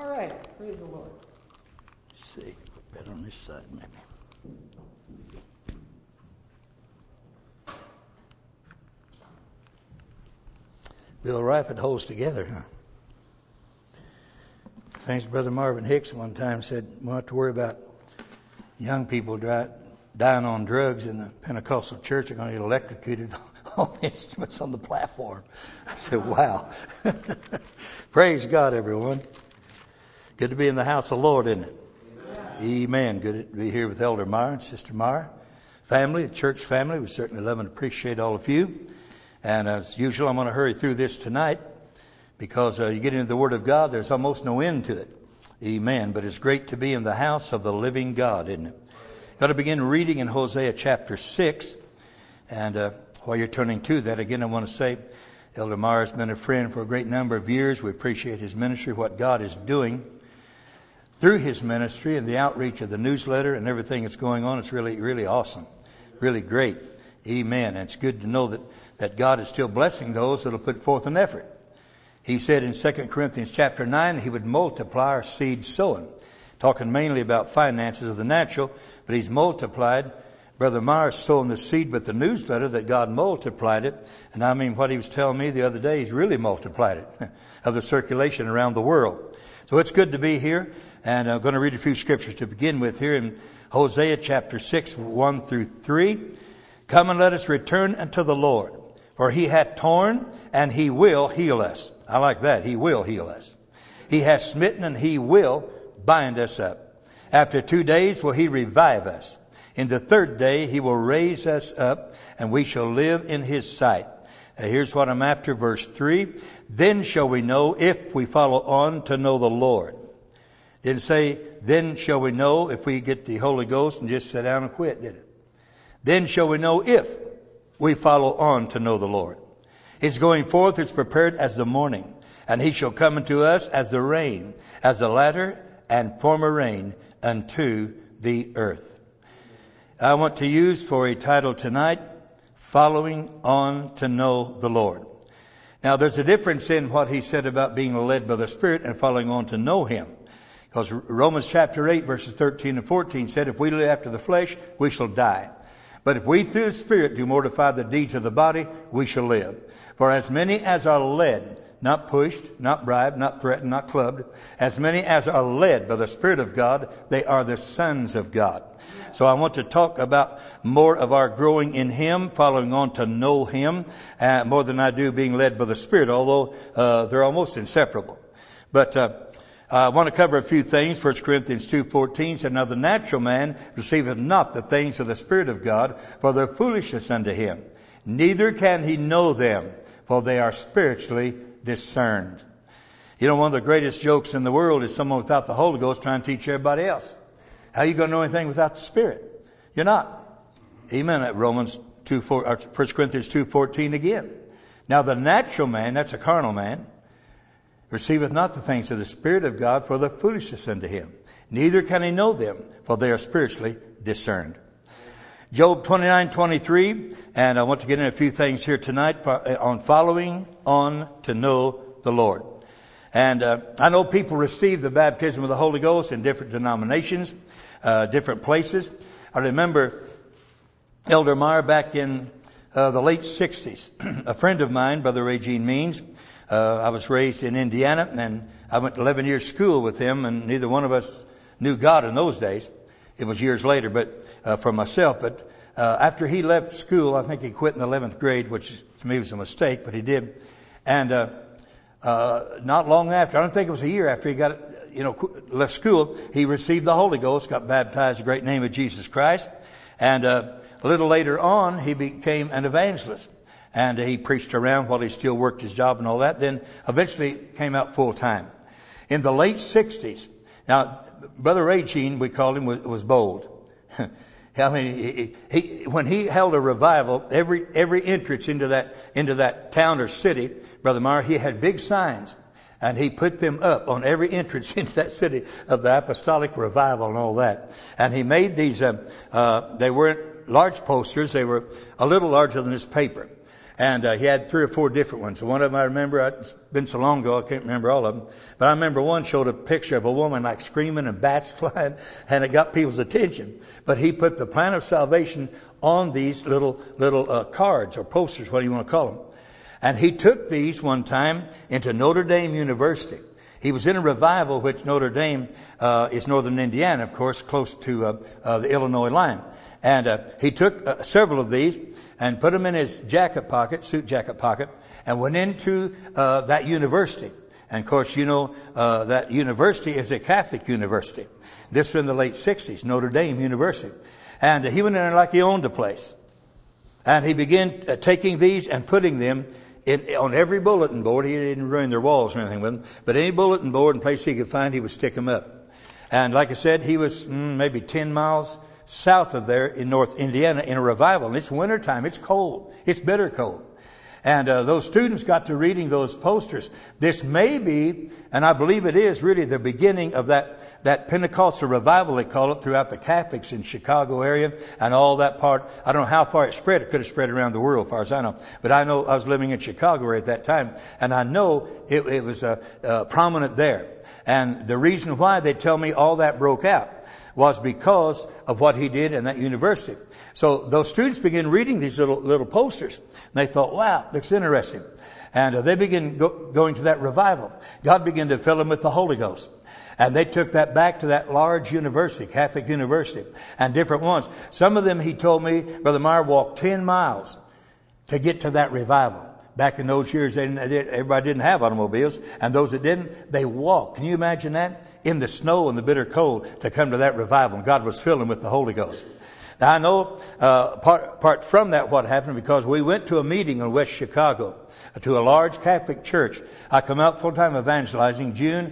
All right. Praise the Lord. Let's see, look better on this side maybe. Bill Rafford holds together, huh? Thanks, Brother Marvin Hicks one time said, we don't have to worry about young people dying on drugs in the Pentecostal church. They're going to get electrocuted on the instruments on the platform. I said, wow. Praise God, everyone. Good to be in the house of the Lord, isn't it? Amen. Good to be here with Elder Meyer and Sister Meyer. Family, the church family, we certainly love and appreciate all of you. And as usual, I'm going to hurry through this tonight because you get into the Word of God, there's almost no end to it. Amen. But it's great to be in the house of the living God, isn't it? Got to begin reading in Hosea chapter 6. And while you're turning to that, again, I want to say Elder Meyer has been a friend for a great number of years. We appreciate his ministry, what God is doing through his ministry and the outreach of the newsletter and everything that's going on. It's really, really awesome. Really great. Amen. And it's good to know that God is still blessing those that will put forth an effort. He said in 2 Corinthians chapter 9, he would multiply our seed sowing. Talking mainly about finances of the natural, but he's multiplied. Brother Myers sowing the seed with the newsletter that God multiplied it. And I mean, what he was telling me the other day, he's really multiplied it of the circulation around the world. So it's good to be here. And I'm going to read a few scriptures to begin with here in Hosea chapter 6, 1 through 3. Come and let us return unto the Lord, for he hath torn and he will heal us. I like that. He will heal us. He hath smitten and he will bind us up. After 2 days will he revive us. In the third day he will raise us up and we shall live in his sight. Now here's what I'm after, verse 3. Then shall we know if we follow on to know the Lord. Didn't say, then shall we know if we get the Holy Ghost and just sit down and quit, did it? Then shall we know if we follow on to know the Lord. His going forth is prepared as the morning, and he shall come unto us as the rain, as the latter and former rain unto the earth. I want to use for a title tonight, Following on to Know the Lord. Now there's a difference in what he said about being led by the Spirit and following on to know him. Because Romans chapter 8 verses 13 and 14 said, if we live after the flesh, we shall die. But if we through the Spirit do mortify the deeds of the body, we shall live. For as many as are led, not pushed, not bribed, not threatened, not clubbed, as many as are led by the Spirit of God, they are the sons of God. So I want to talk about more of our growing in Him, following on to know Him, more than I do being led by the Spirit, although they're almost inseparable. But I want to cover a few things. 1 Corinthians 2:14 said, now the natural man receiveth not the things of the Spirit of God, for their foolishness unto him. Neither can he know them, for they are spiritually discerned. You know, one of the greatest jokes in the world is someone without the Holy Ghost trying to teach everybody else. How are you going to know anything without the Spirit? You're not. Amen. At Romans 1 Corinthians 2:14 again. Now the natural man, that's a carnal man, receiveth not the things of the Spirit of God, for the foolishness unto him. Neither can he know them, for they are spiritually discerned. Job 29:23, and I want to get in a few things here tonight on following on to know the Lord. And I know people receive the baptism of the Holy Ghost in different denominations, different places. I remember Elder Meyer back in the late 60s. A friend of mine, Brother Ray Gene Means, I was raised in Indiana, and I went to 11 years school with him, and neither one of us knew God in those days. It was years later, but for myself. But after he left school, I think he quit in the 11th grade, which to me was a mistake, but he did. And not long after, I don't think it was a year after he got, left school, he received the Holy Ghost, got baptized in the great name of Jesus Christ. And a little later on, he became an evangelist. And he preached around while he still worked his job and all that. Then eventually came out full time. In the late 60s, now, Brother Ray Gene, we called him, was bold. I mean, when he held a revival, every entrance into that town or city, Brother Meyer, he had big signs. And he put them up on every entrance into that city of the apostolic revival and all that. And he made these, they weren't large posters. They were a little larger than this paper. And he had 3 or 4 different ones. One of them I remember, it's been so long ago, I can't remember all of them. But I remember one showed a picture of a woman like screaming and bats flying, and it got people's attention. But he put the plan of salvation on these little cards or posters, what do you want to call them. And he took these one time into Notre Dame University. He was in a revival, which Notre Dame is northern Indiana, of course, close to the Illinois line. And he took several of these and put them in his suit jacket pocket, and went into that university. And of course, you know, that university is a Catholic university. This was in the late 60s, Notre Dame University. And he went in there like he owned the place. And he began taking these and putting them on every bulletin board. He didn't ruin their walls or anything with them, but any bulletin board and place he could find, he would stick them up. And like I said, he was maybe 10 miles south of there in North Indiana in a revival. And it's wintertime. It's cold. It's bitter cold. And those students got to reading those posters. This may be, and I believe it is, really the beginning of that Pentecostal revival, they call it, throughout the Catholics in Chicago area and all that part. I don't know how far it spread. It could have spread around the world, as far as I know. But I know I was living in Chicago at that time, and I know it was prominent there. And the reason why they tell me all that broke out was because of what he did in that university. So those students began reading these little posters. And they thought, wow, looks interesting. And they began going to that revival. God began to fill them with the Holy Ghost. And they took that back to that large university, Catholic university, and different ones. Some of them, he told me, Brother Meyer, walked 10 miles to get to that revival. Back in those years, everybody didn't have automobiles. And those that didn't, they walked. Can you imagine that? In the snow and the bitter cold to come to that revival. And God was filling with the Holy Ghost. Now, I know apart from that what happened, because we went to a meeting in West Chicago to a large Catholic church. I come out full-time evangelizing June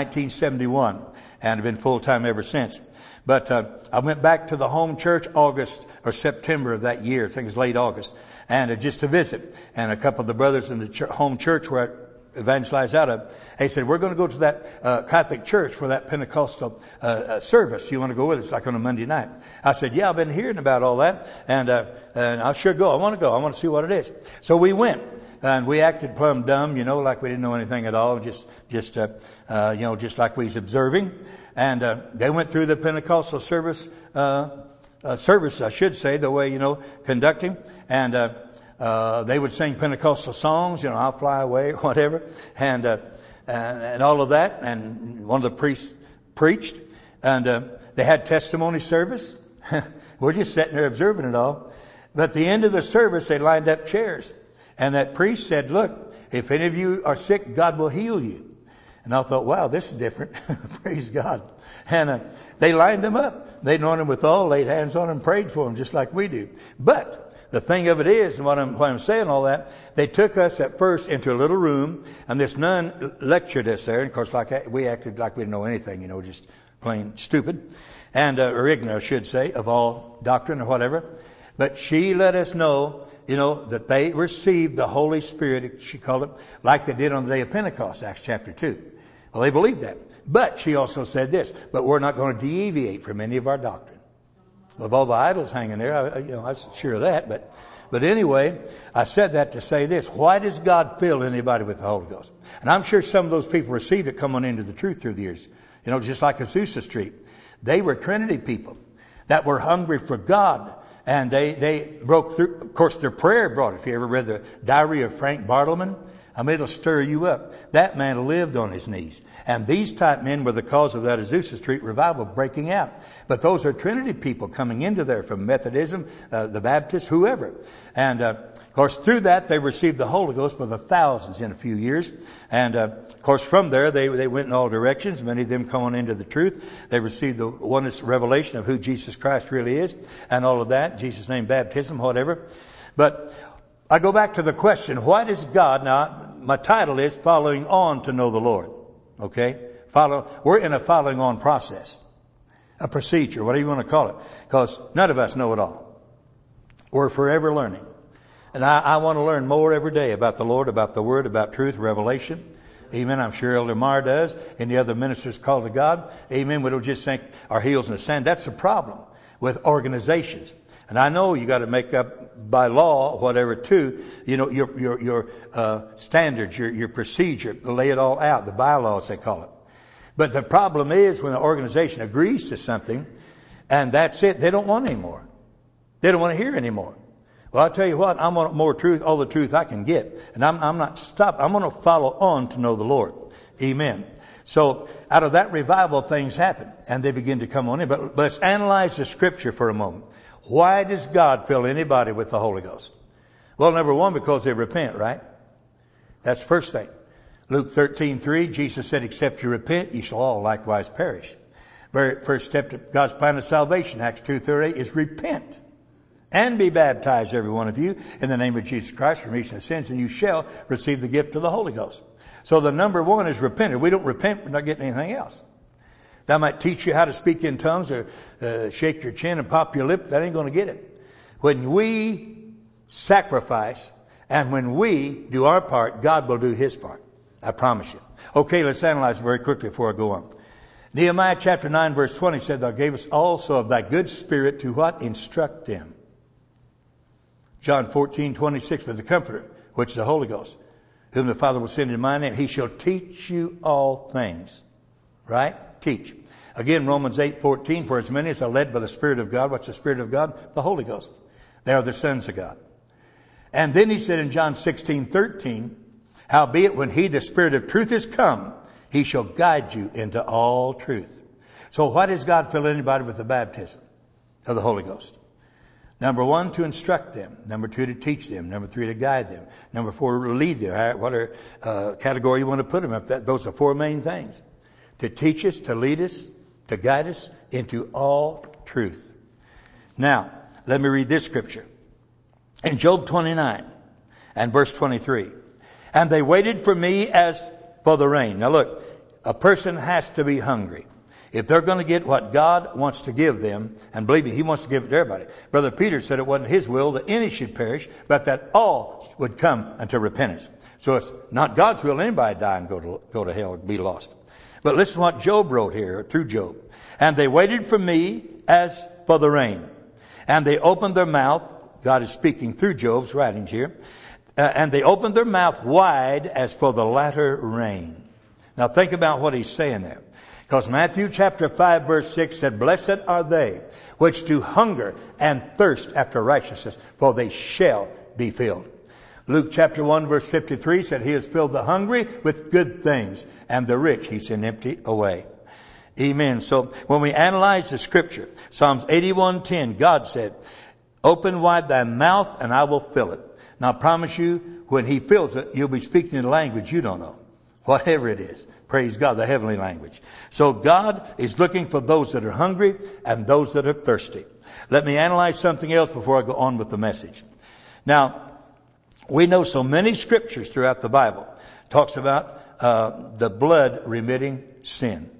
1971, and have been full-time ever since. But I went back to the home church August or September of that year. I think it was late August. And just to visit. And a couple of the brothers in the home church where I evangelized out of, they said, we're going to go to that Catholic church for that Pentecostal service. You want to go with us, like on a Monday night? I said, yeah, I've been hearing about all that. And I sure go. I want to go. I want to see what it is. So we went. And we acted plumb dumb, you know, like we didn't know anything at all. Just like we was observing. And they went through the Pentecostal service, I should say, the way, you know, conducting. And they would sing Pentecostal songs, you know, I'll fly away, or whatever. And all of that. And one of the priests preached. And they had testimony service. We're just sitting there observing it all. But at the end of the service, they lined up chairs. And that priest said, look, if any of you are sick, God will heal you. And I thought, wow, this is different. Praise God. And they lined them up. They anointed them with oil, laid hands on them, prayed for them, just like we do. But the thing of it is, and why I'm saying all that, they took us at first into a little room, and this nun lectured us there. And of course, we acted like we didn't know anything, you know, just plain stupid. And, or ignorant, I should say, of all doctrine or whatever. But she let us know, you know, that they received the Holy Spirit, she called it, like they did on the day of Pentecost, Acts chapter 2. Well, they believed that. But she also said this, but we're not going to deviate from any of our doctrine. With all the idols hanging there, I was sure of that. But anyway, I said that to say this. Why does God fill anybody with the Holy Ghost? And I'm sure some of those people received it coming into the truth through the years. You know, just like Azusa Street. They were Trinity people that were hungry for God. And they broke through. Of course, their prayer brought it. If you ever read the diary of Frank Bartleman, I mean, it'll stir you up. That man lived on his knees. And these type men were the cause of that Azusa Street revival breaking out. But those are Trinity people coming into there from Methodism, the Baptists, whoever. And, of course, through that, they received the Holy Ghost by the thousands in a few years. And, of course, from there, they went in all directions. Many of them coming into the truth. They received the oneness revelation of who Jesus Christ really is and all of that. Jesus' name, baptism, whatever. But I go back to the question, why does God, now, my title is Following On to Know the Lord. Okay? We're in a following on process. A procedure, whatever you want to call it. Because none of us know it all. We're forever learning. And I want to learn more every day about the Lord, about the Word, about truth, revelation. Amen. I'm sure Elder Meyer does. And the other ministers called to God. Amen. We don't just sink our heels in the sand. That's the problem with organizations. And I know you got to make up by law, whatever, too, your standards, your procedure, lay it all out, the bylaws they call it. But the problem is when an organization agrees to something and that's it, they don't want any more. They don't want to hear anymore. Well, I'll tell you what, I want more truth, all the truth I can get. And I'm not stopped. I'm going to follow on to know the Lord. Amen. So out of that revival, things happen and they begin to come on in. But let's analyze the scripture for a moment. Why does God fill anybody with the Holy Ghost? Well, number one, because they repent, right? That's the first thing. Luke 13:3, Jesus said, except you repent, you shall all likewise perish. Very first step to God's plan of salvation, Acts 2:38, is repent and be baptized, every one of you, in the name of Jesus Christ for remission of sins, and you shall receive the gift of the Holy Ghost. So the number one is repent. If we don't repent, we're not getting anything else. That might teach you how to speak in tongues or shake your chin and pop your lip. That ain't going to get it. When we sacrifice and when we do our part, God will do his part. I promise you. Okay, let's analyze it very quickly before I go on. Nehemiah chapter 9 verse 20 said, thou gavest also of thy good spirit to what? Instruct them. John 14:26, but the Comforter, which is the Holy Ghost, whom the Father will send in my name, he shall teach you all things. Right? Teach. Again, Romans 8:14, for as many as are led by the Spirit of God. What's the Spirit of God? The Holy Ghost. They are the sons of God. And then he said in John 16:13, howbeit when he, the Spirit of truth, is come, he shall guide you into all truth. So why does God fill anybody with the baptism of the Holy Ghost? Number one, to instruct them. Number two, to teach them. Number three, to guide them. Number four, to lead them. Whatever category you want to put them up. Those are four main things. To teach us, to lead us, to guide us into all truth. Now, let me read this scripture. In Job 29 and verse 23. And they waited for me as for the rain. Now look, a person has to be hungry. If they're going to get what God wants to give them, and believe me, he wants to give it to everybody. Brother Peter said it wasn't his will that any should perish, but that all would come unto repentance. So it's not God's will anybody die and go to hell and be lost. But listen to what Job wrote here through Job. And they waited for me as for the rain. And they opened their mouth. God is speaking through Job's writings here. And they opened their mouth wide as for the latter rain. Now think about what he's saying there. Because Matthew chapter 5 verse 6 said, blessed are they which do hunger and thirst after righteousness, for they shall be filled. Luke chapter 1 verse 53 said, he has filled the hungry with good things, and the rich he sent empty away. Amen. So when we analyze the scripture, Psalms 81:10, God said, open wide thy mouth and I will fill it. Now I promise you, when he fills it, you'll be speaking in a language you don't know. Whatever it is. Praise God, the heavenly language. So God is looking for those that are hungry and those that are thirsty. Let me analyze something else before I go on with the message. Now, we know so many scriptures throughout the Bible talks about the blood remitting sin.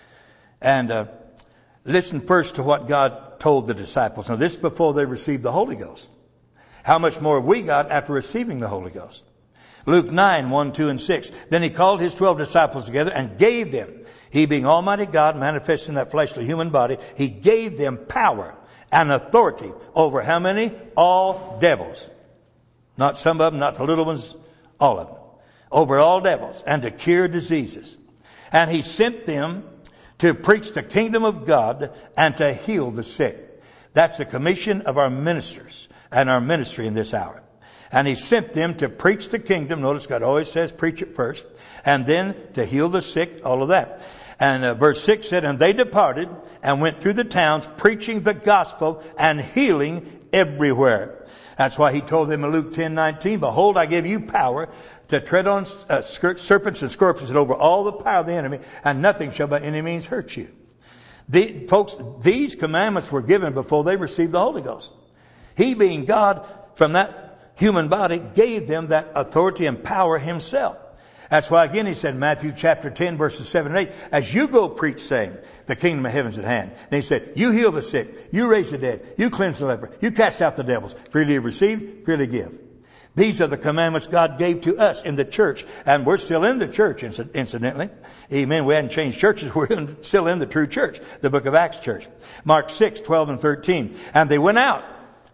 And listen first to what God told the disciples. Now, this is before they received the Holy Ghost. How much more have we got after receiving the Holy Ghost? Luke 9, 1, 2, and 6. Then he called his 12 disciples together and gave them, he being Almighty God manifest in that fleshly human body, he gave them power and authority over how many? All devils. Not some of them, not the little ones, all of them. Over all devils, and to cure diseases. And he sent them to preach the kingdom of God and to heal the sick. That's the commission of our ministers and our ministry in this hour. And he sent them to preach the kingdom. Notice God always says preach it first. And then to heal the sick, all of that. And verse 6 said, and they departed and went through the towns preaching the gospel and healing everywhere. That's why he told them in Luke 10:19, behold, I give you power to tread on serpents and scorpions and over all the power of the enemy, and nothing shall by any means hurt you. Folks, these commandments were given before they received the Holy Ghost. He, being God, from that human body, gave them that authority and power himself. That's why again he said in Matthew chapter 10 verses 7 and 8, as you go preach saying, the kingdom of heaven is at hand. Then he said, you heal the sick, you raise the dead, you cleanse the leper, you cast out the devils. Freely receive, freely give. These are the commandments God gave to us in the church. And we're still in the church, incidentally. Amen. We hadn't changed churches. We're still in the true church, the book of Acts church. Mark 6, 12 and 13. And they went out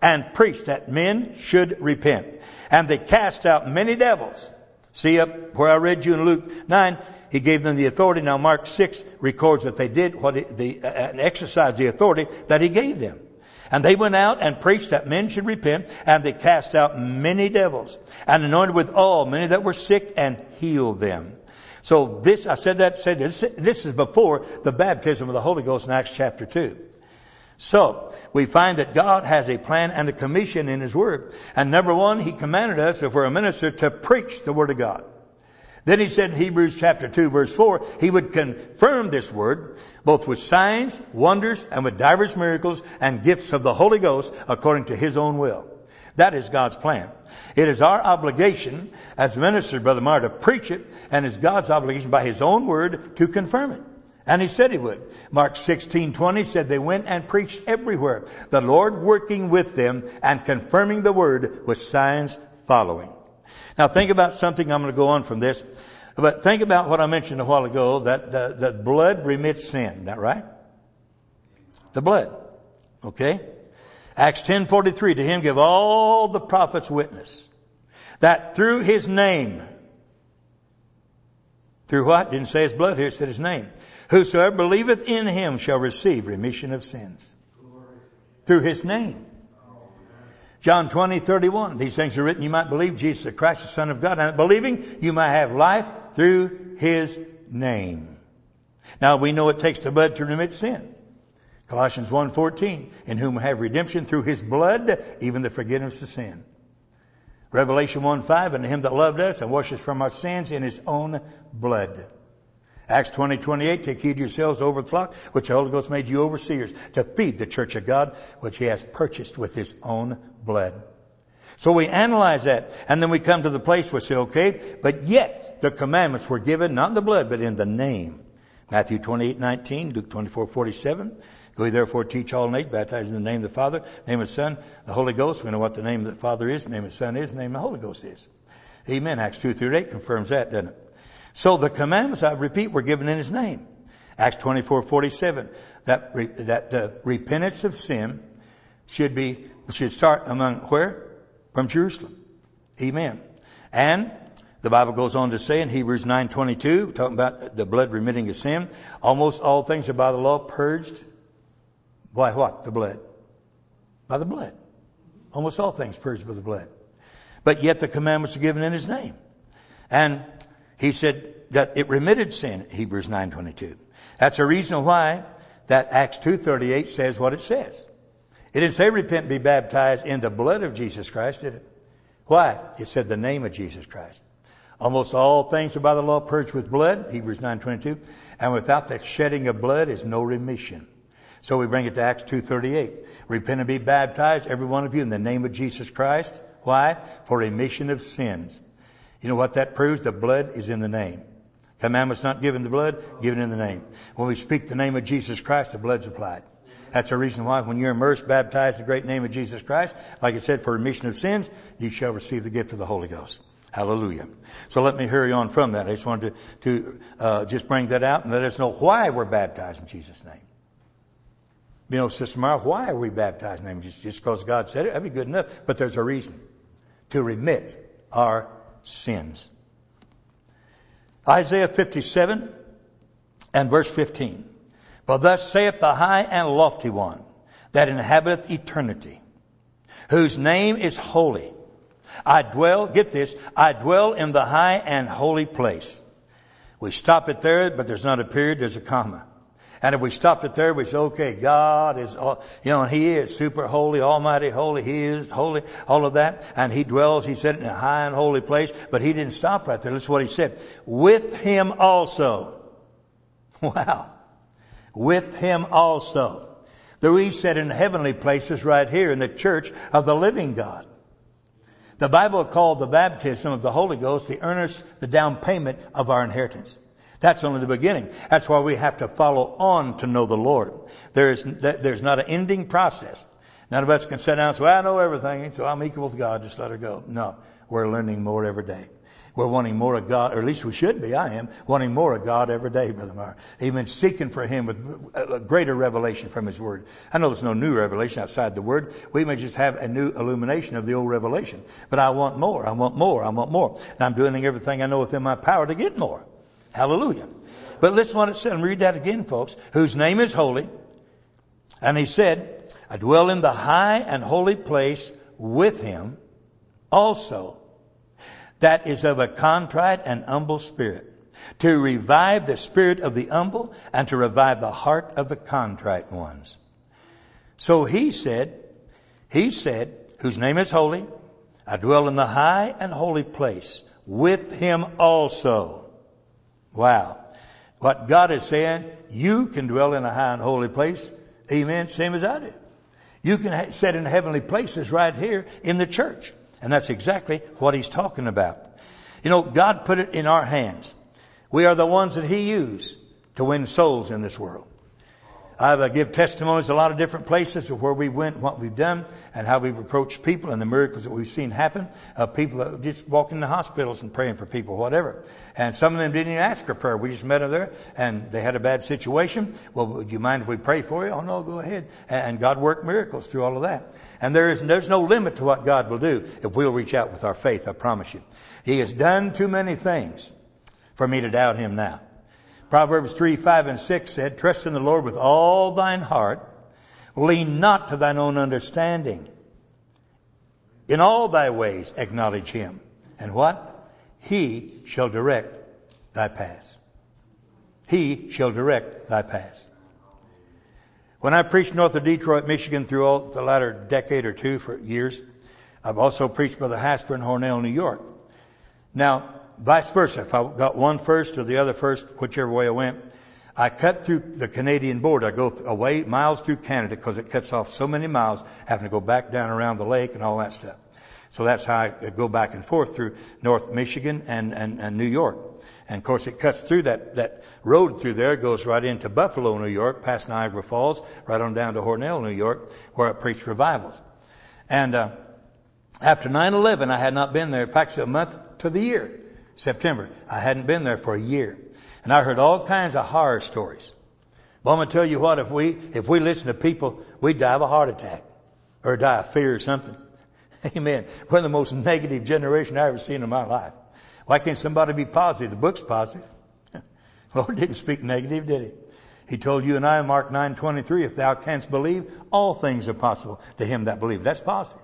and preached that men should repent. And they cast out many devils. See up where I read you in Luke 9, he gave them the authority. Now Mark 6 records that they did and exercised the authority that he gave them. And they went out and preached that men should repent, and they cast out many devils, and anointed with oil many that were sick, and healed them. So this is before the baptism of the Holy Ghost in Acts chapter 2. So we find that God has a plan and a commission in His Word. And number one, He commanded us, if we're a minister, to preach the Word of God. Then He said in Hebrews chapter 2 verse 4, He would confirm this Word both with signs, wonders, and with divers miracles and gifts of the Holy Ghost according to His own will. That is God's plan. It is our obligation as ministers, Brother Meyer, to preach it, and it's God's obligation by His own Word to confirm it. And He said He would. Mark 16:20 said they went and preached everywhere, the Lord working with them and confirming the Word with signs following. Now think about something. I'm going to go on from this. But think about what I mentioned a while ago, that the blood remits sin. Is that right? The blood. Okay? Acts 10:43, to Him give all the prophets witness that through His name, through what? Didn't say His blood here, it said His name. Whosoever believeth in Him shall receive remission of sins. Through His name. John 20:31, these things are written, you might believe Jesus the Christ, the Son of God, and believing you might have life through His name. Now we know it takes the blood to remit sin. Colossians 1:14, in whom we have redemption through His blood, even the forgiveness of sin. Revelation 1:5, and Him that loved us and washed us from our sins in His own blood. Acts 20:28, take heed to yourselves over the flock, which the Holy Ghost made you overseers, to feed the church of God, which He has purchased with His own blood. So we analyze that, and then we come to the place where we say, okay, but yet the commandments were given, not in the blood, but in the name. Matthew 28:19, Luke 24:47. Go ye therefore teach all nations, baptize in the name of the Father, name of the Son, the Holy Ghost. We know what the name of the Father is, the name of the Son is, the name of the Holy Ghost is. Amen. Acts 2:38 confirms that, doesn't it? So the commandments, I repeat, were given in His name. Acts 24:47, that the repentance of sin should start among where? From Jerusalem. Amen. And the Bible goes on to say in Hebrews 9:22, talking about the blood remitting of sin, almost all things are by the law purged. By what? The blood. By the blood. Almost all things purged by the blood. But yet the commandments are given in His name. And He said that it remitted sin, Hebrews 9:22. That's a reason why that Acts 2:38 says what it says. It didn't say repent and be baptized in the blood of Jesus Christ, did it? Why? It said the name of Jesus Christ. Almost all things are by the law purged with blood, Hebrews 9:22. And without the shedding of blood is no remission. So we bring it to Acts 2:38. Repent and be baptized, every one of you, in the name of Jesus Christ. Why? For remission of sins. You know what that proves? The blood is in the name. Commandments not given in the blood, given in the name. When we speak the name of Jesus Christ, the blood's applied. That's a reason why when you're immersed, baptized in the great name of Jesus Christ, like I said, for remission of sins, you shall receive the gift of the Holy Ghost. Hallelujah. So let me hurry on from that. I just wanted to just bring that out and let us know why we're baptized in Jesus' name. You know, Sister Mara, why are we baptized in the name of Jesus? Just because God said it? That'd be good enough. But there's a reason. To remit our sins. Isaiah 57 and verse 15. For thus saith the high and lofty one that inhabiteth eternity, whose name is holy. I dwell in the high and holy place. We stop it there, but there's not a period, there's a comma. And if we stopped it there, we say, okay, God is, He is super holy, almighty holy. He is holy, all of that. And He dwells, He said, in a high and holy place. But He didn't stop right there. Listen to what He said. With Him also. Wow. With Him also. Though He said in heavenly places right here in the church of the living God. The Bible called the baptism of the Holy Ghost the earnest, the down payment of our inheritance. That's only the beginning. That's why we have to follow on to know the Lord. There's not an ending process. None of us can sit down and say, well, I know everything, so I'm equal with God, just let her go. No, we're learning more every day. We're wanting more of God, or at least we should be. I am wanting more of God every day, Brother Meyer. Amen. Seeking for Him with a greater revelation from His Word. I know there's no new revelation outside the Word. We may just have a new illumination of the old revelation. But I want more. I want more. I want more. And I'm doing everything I know within my power to get more. Hallelujah. But listen what it said. Read that again, folks. Whose name is holy. And He said, I dwell in the high and holy place with Him also, that is of a contrite and humble spirit, to revive the spirit of the humble and to revive the heart of the contrite ones. So He said, whose name is holy, I dwell in the high and holy place with Him also. Wow. What God is saying, you can dwell in a high and holy place. Amen. Same as I do. You can sit in heavenly places right here in the church. And that's exactly what He's talking about. You know, God put it in our hands. We are the ones that He used to win souls in this world. I give testimonies a lot of different places of where we went, what we've done, and how we've approached people and the miracles that we've seen happen. People that just walking in the hospitals and praying for people, whatever. And some of them didn't even ask for prayer. We just met them there and they had a bad situation. Well, would you mind if we pray for you? Oh no, go ahead. And God worked miracles through all of that. And there's no limit to what God will do if we'll reach out with our faith, I promise you. He has done too many things for me to doubt Him now. Proverbs 3, 5, and 6 said, trust in the Lord with all thine heart. Lean not to thine own understanding. In all thy ways acknowledge Him. And what? He shall direct thy paths. He shall direct thy paths. When I preached north of Detroit, Michigan through all the latter decade or two for years, I've also preached Brother Hasper in Hornell, New York. Now, vice versa. If I got one first or the other first, whichever way I went, I cut through the Canadian border. I go away miles through Canada because it cuts off so many miles, having to go back down around the lake and all that stuff. So that's how I go back and forth through North Michigan and New York. And of course it cuts through that road through there, goes right into Buffalo, New York, past Niagara Falls, right on down to Hornell, New York, where I preach revivals. And after 9/11, I had not been there. In fact, a month to the year. September. I hadn't been there for a year. And I heard all kinds of horror stories. But I'm going to tell you what, if we listen to people, we'd die of a heart attack. Or die of fear or something. Amen. We're the most negative generation I've ever seen in my life. Why can't somebody be positive? The book's positive. The Lord didn't speak negative, did He? He told you and I in Mark 9:23, if thou canst believe, all things are possible to him that believe. That's positive.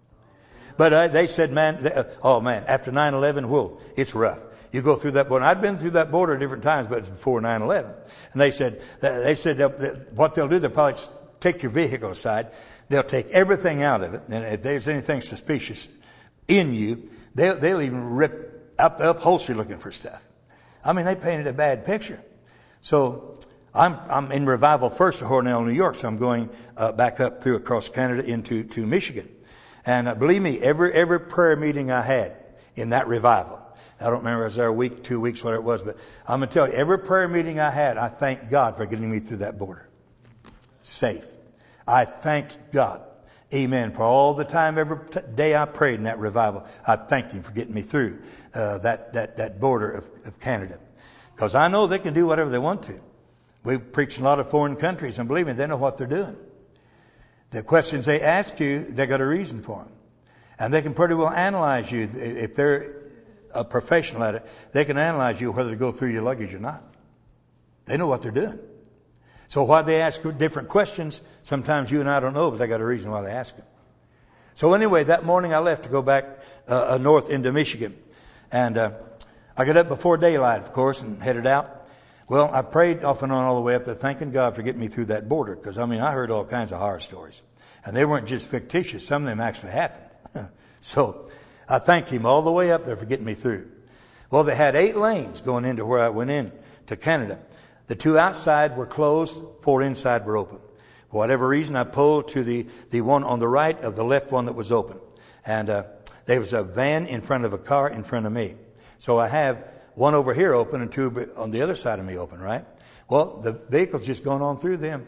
But they said, after 9/11, whoa, it's rough. You go through that border. I've been through that border different times, but it's before 9/11. And they said that what they'll do, they'll probably take your vehicle aside. They'll take everything out of it. And if there's anything suspicious in you, they'll even rip up the upholstery looking for stuff. I mean, they painted a bad picture. So I'm in revival first to Hornell, New York. So I'm going back up through across Canada into Michigan. And believe me, every prayer meeting I had in that revival, I don't remember if I was there a week, 2 weeks, whatever it was, but I'm going to tell you, every prayer meeting I had, I thanked God for getting me through that border. Safe. I thanked God. Amen. For all the time, every day I prayed in that revival, I thanked Him for getting me through that border of Canada. Because I know they can do whatever they want to. We've preached in a lot of foreign countries, and believe me, they know what they're doing. The questions they ask you, they got a reason for them. And they can pretty well analyze you. If they're a professional at it, they can analyze you whether to go through your luggage or not. They know what they're doing. So why they ask different questions, sometimes you and I don't know, but they got a reason why they ask them. So anyway, that morning I left to go back north into Michigan. And I got up before daylight, of course, and headed out. Well, I prayed off and on all the way up there, thanking God for getting me through that border. Because, I heard all kinds of horror stories. And they weren't just fictitious. Some of them actually happened. So I thanked Him all the way up there for getting me through. Well, they had 8 lanes going into where I went in to Canada. The 2 outside were closed, 4 inside were open. For whatever reason, I pulled to the one on the right of the left one that was open. And there was a van in front of a car in front of me. So I have one over here open and 2 on the other side of me open, right? Well, the vehicle's just going on through them.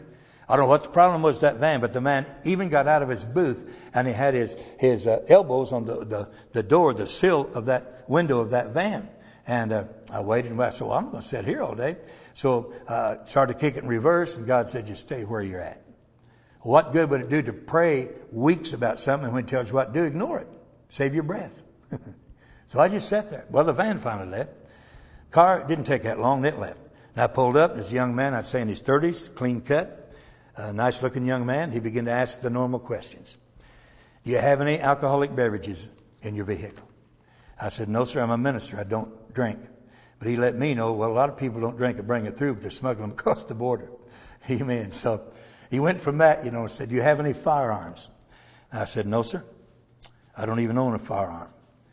I don't know what the problem was with that van, but the man even got out of his booth and he had his elbows on the door, the sill of that window of that van. And I waited and I said, well, I'm going to sit here all day. So started to kick it in reverse, and God said, just stay where you're at. What good would it do to pray weeks about something, and when He tells you what to do, ignore it. Save your breath. So I just sat there. Well, the van finally left. Car didn't take that long, it left. And I pulled up, and this young man, I'd say in his 30s, clean cut, a nice looking young man. He began to ask the normal questions. Do you have any alcoholic beverages in your vehicle? I said, no, sir, I'm a minister. I don't drink. But he let me know, well, a lot of people don't drink and bring it through, but they're smuggling them across the border. Amen. So he went from that, and said, do you have any firearms? I said, no, sir. I don't even own a firearm.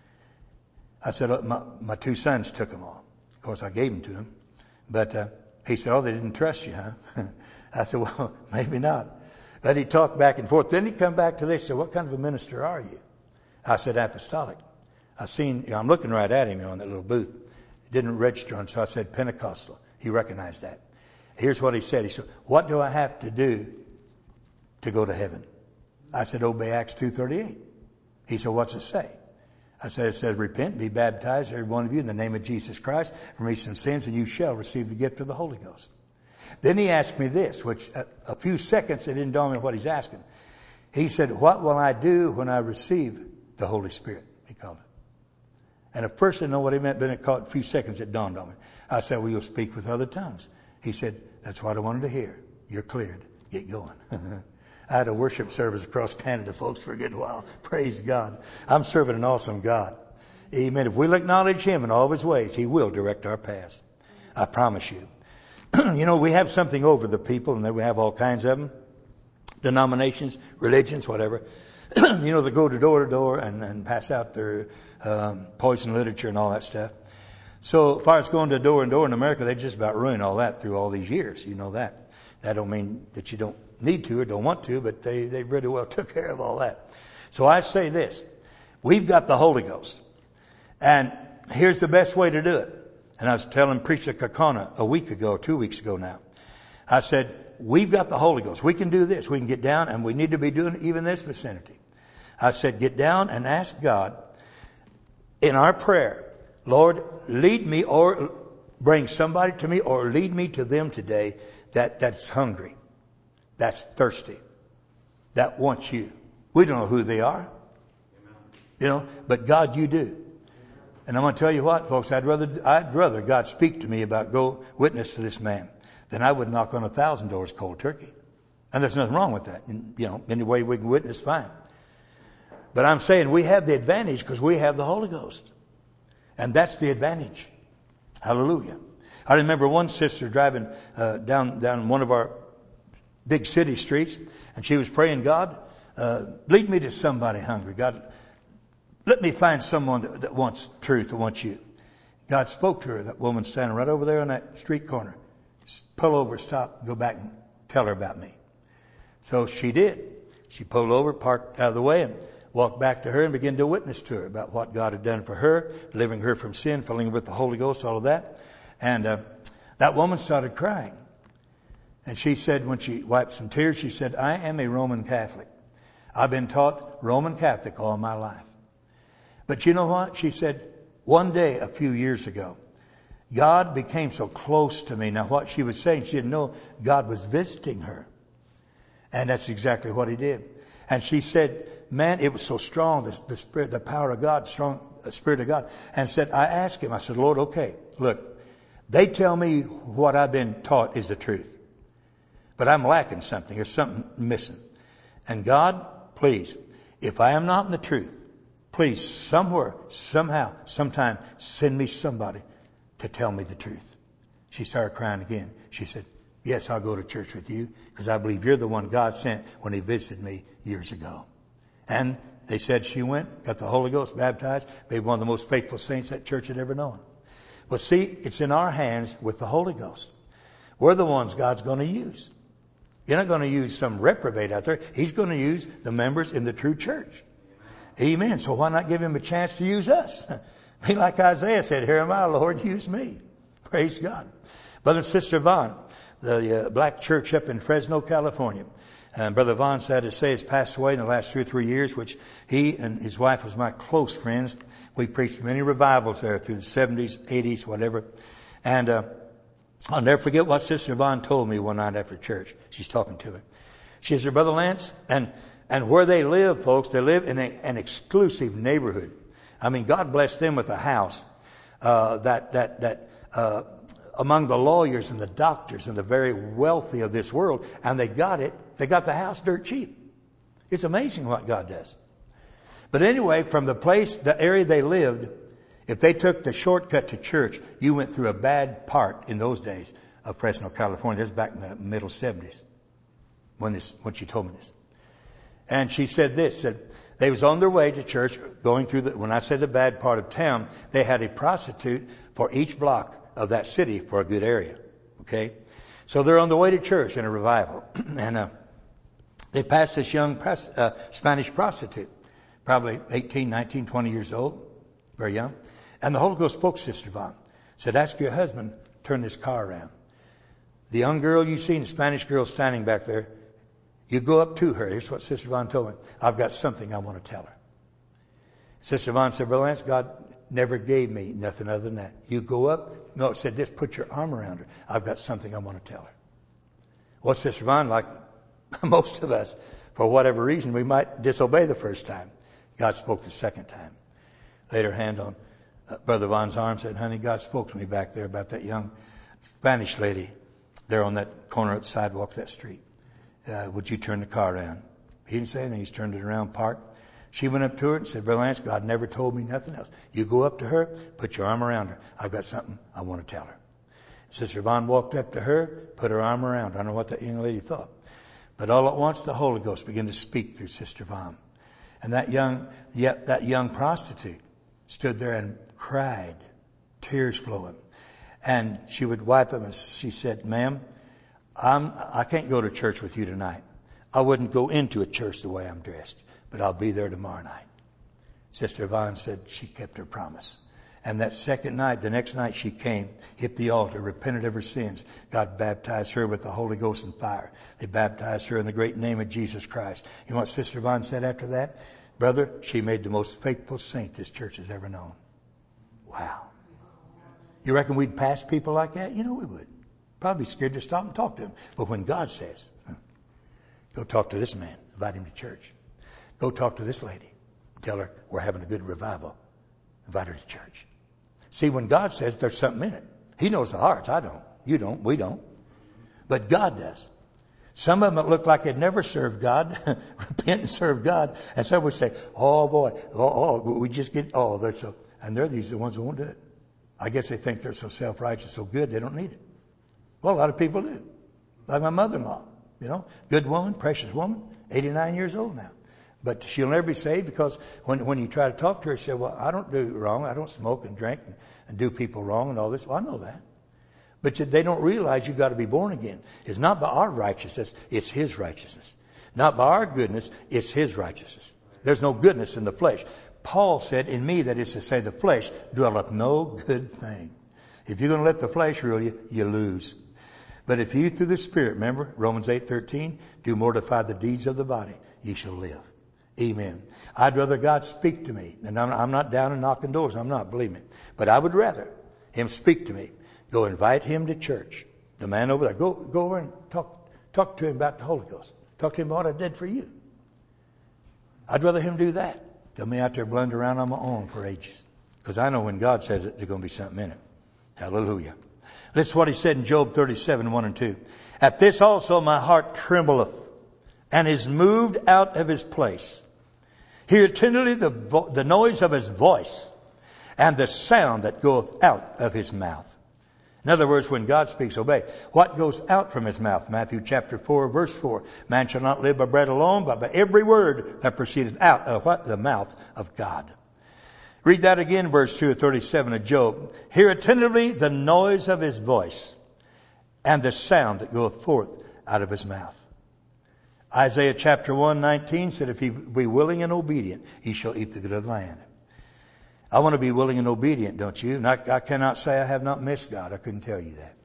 I said, my two sons took them all. Of course, I gave them to him. But he said, oh, they didn't trust you, huh? I said, well, maybe not. But he talked back and forth. Then he come back to this. He said, what kind of a minister are you? I said, apostolic. I'm looking right at him on that little booth. It didn't register on, so I said Pentecostal. He recognized that. Here's what he said. He said, what do I have to do to go to heaven? I said, obey Acts 2:38. He said, what's it say? I said, it says, repent and be baptized, every one of you, in the name of Jesus Christ, for remission of sins, and you shall receive the gift of the Holy Ghost. Then he asked me this, which a few seconds, it didn't dawn me what he's asking. He said, what will I do when I receive the Holy Spirit? He called it. And at first I didn't know what he meant, but in a few seconds it dawned on me. I said, well, you'll speak with other tongues. He said, that's what I wanted to hear. You're cleared. Get going. I had a worship service across Canada, folks, for a good while. Praise God. I'm serving an awesome God. Amen. If we'll acknowledge Him in all of His ways, He will direct our paths. I promise you. We have something over the people, and then we have all kinds of them. Denominations, religions, whatever. They go to door and pass out their poison literature and all that stuff. So as far as going to door and door in America, they just about ruined all that through all these years. You know that. That don't mean that you don't need to or don't want to, but they really well took care of all that. So I say this. We've got the Holy Ghost. And here's the best way to do it. And I was telling Preacher Kakana a week ago, or 2 weeks ago now. I said, we've got the Holy Ghost. We can do this. We can get down, and we need to be doing even this vicinity. I said, get down and ask God in our prayer, Lord, lead me or bring somebody to me or lead me to them today that's hungry, that's thirsty, that wants you. We don't know who they are, but God, you do. And I'm going to tell you what, folks, I'd rather God speak to me about go witness to this man than I would knock on 1,000 doors cold turkey. And there's nothing wrong with that. Any way we can witness, fine. But I'm saying we have the advantage because we have the Holy Ghost. And that's the advantage. Hallelujah. I remember one sister driving down one of our big city streets, and she was praying, God, lead me to somebody hungry. God, let me find someone that wants truth, that wants you. God spoke to her, that woman standing right over there on that street corner. Pull over, stop, go back and tell her about me. So she did. She pulled over, parked out of the way, and walked back to her and began to witness to her about what God had done for her, delivering her from sin, filling her with the Holy Ghost, all of that. And that woman started crying. And she said, when she wiped some tears, she said, I am a Roman Catholic. I've been taught Roman Catholic all my life. But you know what? She said, one day a few years ago, God became so close to me. Now what she was saying, she didn't know God was visiting her. And that's exactly what He did. And she said, man, it was so strong, the Spirit, the power of God, strong Spirit of God. And said, I asked Him, I said, Lord, okay, look, they tell me what I've been taught is the truth. But I'm lacking something. There's something missing. And God, please, if I am not in the truth, please, somewhere, somehow, sometime, send me somebody to tell me the truth. She started crying again. She said, yes, I'll go to church with you because I believe you're the one God sent when He visited me years ago. And they said she went, got the Holy Ghost, baptized, made one of the most faithful saints that church had ever known. Well, see, it's in our hands with the Holy Ghost. We're the ones God's going to use. You're not going to use some reprobate out there. He's going to use the members in the true church. Amen. So why not give Him a chance to use us? Be like Isaiah said, here am I, Lord, use me. Praise God. Brother and Sister Vaughn, the black church up in Fresno, California. And Brother Vaughn, sad to say, has passed away in the last 2 or 3 years, which he and his wife was my close friends. We preached many revivals there through the 70s, 80s, whatever. And I'll never forget what Sister Vaughn told me one night after church. She's talking to me. She said, Brother Lance, and where they live, folks, they live in an exclusive neighborhood. I mean, God blessed them with a house among the lawyers and the doctors and the very wealthy of this world. And they got the house dirt cheap. It's amazing what God does. But anyway, from the area they lived, if they took the shortcut to church, you went through a bad part in those days of Fresno, California. This was back in the middle 70s when she told me this. And she said this, said they was on their way to church going through when I said the bad part of town, they had a prostitute for each block of that city for a good area. Okay. So they're on the way to church in a revival. And they passed this young Spanish prostitute, probably 18, 19, 20 years old, very young. And the Holy Ghost spoke to Sister Vaughn. Said, ask your husband, turn this car around. The young girl you see, the Spanish girl standing back there, you go up to her. Here's what Sister Vaughn told me. I've got something I want to tell her. Sister Vaughn said, Brother Lance, God never gave me nothing other than that. You go up. No, it said, just put your arm around her. I've got something I want to tell her. Well, Sister Vaughn, like most of us, for whatever reason, we might disobey the first time. God spoke the second time. Laid her hand on Brother Vaughn's arm, said, honey, God spoke to me back there about that young Spanish lady there on that corner of the sidewalk of that street. Would you turn the car around? He didn't say anything. He's turned it around, parked. She went up to her and said, Brother Lance, God never told me nothing else. You go up to her, put your arm around her. I've got something I want to tell her. Sister Vaughn walked up to her, put her arm around her. I don't know what that young lady thought. But all at once, the Holy Ghost began to speak through Sister Vaughn. And that young prostitute stood there and cried, tears flowing. And she would wipe them and she said, ma'am, I can't go to church with you tonight. I wouldn't go into a church the way I'm dressed, but I'll be there tomorrow night. Sister Vaughn said she kept her promise. And that second night, the next night she came, hit the altar, repented of her sins. God baptized her with the Holy Ghost and fire. They baptized her in the great name of Jesus Christ. You know what Sister Vaughn said after that? Brother, she made the most faithful saint this church has ever known. Wow. You reckon we'd pass people like that? You know we would. Probably scared to stop and talk to them. But when God says, go talk to this man, invite him to church. Go talk to this lady. Tell her we're having a good revival. Invite her to church. See, when God says there's something in it, He knows the hearts. I don't. You don't. We don't. But God does. Some of them look like they'd never served God, repent and serve God. And some would say, oh boy, we just get, they're so, and they're the ones who won't do it. I guess they think they're so self-righteous, so good, they don't need it. Well, a lot of people do. Like my mother-in-law, good woman, precious woman, 89 years old now. But she'll never be saved because when you try to talk to her, she said, well, I don't do wrong. I don't smoke and drink and do people wrong and all this. Well, I know that. But they don't realize you've got to be born again. It's not by our righteousness, it's His righteousness. Not by our goodness, it's His righteousness. There's no goodness in the flesh. Paul said, in me, that is to say, the flesh dwelleth no good thing. If you're going to let the flesh rule you, you lose. But if you through the Spirit, remember, Romans 8:13, do mortify the deeds of the body, ye shall live. Amen. I'd rather God speak to me. And I'm not down and knocking doors. I'm not, believe me. But I would rather Him speak to me. Go invite Him to church. The man over there, go over and talk to him about the Holy Ghost. Talk to him about what I did for you. I'd rather Him do that than me out there blunder around on my own for ages. Because I know when God says it, there's going to be something in it. Hallelujah. Listen to what He said in Job 37:1-2. At this also my heart trembleth, and is moved out of His place. Hear attentively the noise of His voice, and the sound that goeth out of His mouth. In other words, when God speaks, obey. What goes out from His mouth? Matthew chapter 4:4. Man shall not live by bread alone, but by every word that proceedeth out of what? The mouth of God. Read that again, verse 2 of 37 of Job. Hear attentively the noise of His voice, and the sound that goeth forth out of His mouth. Isaiah chapter 1:19 said, if he be willing and obedient, he shall eat the good of the land. I want to be willing and obedient, don't you? And I cannot say I have not missed God. I couldn't tell you that.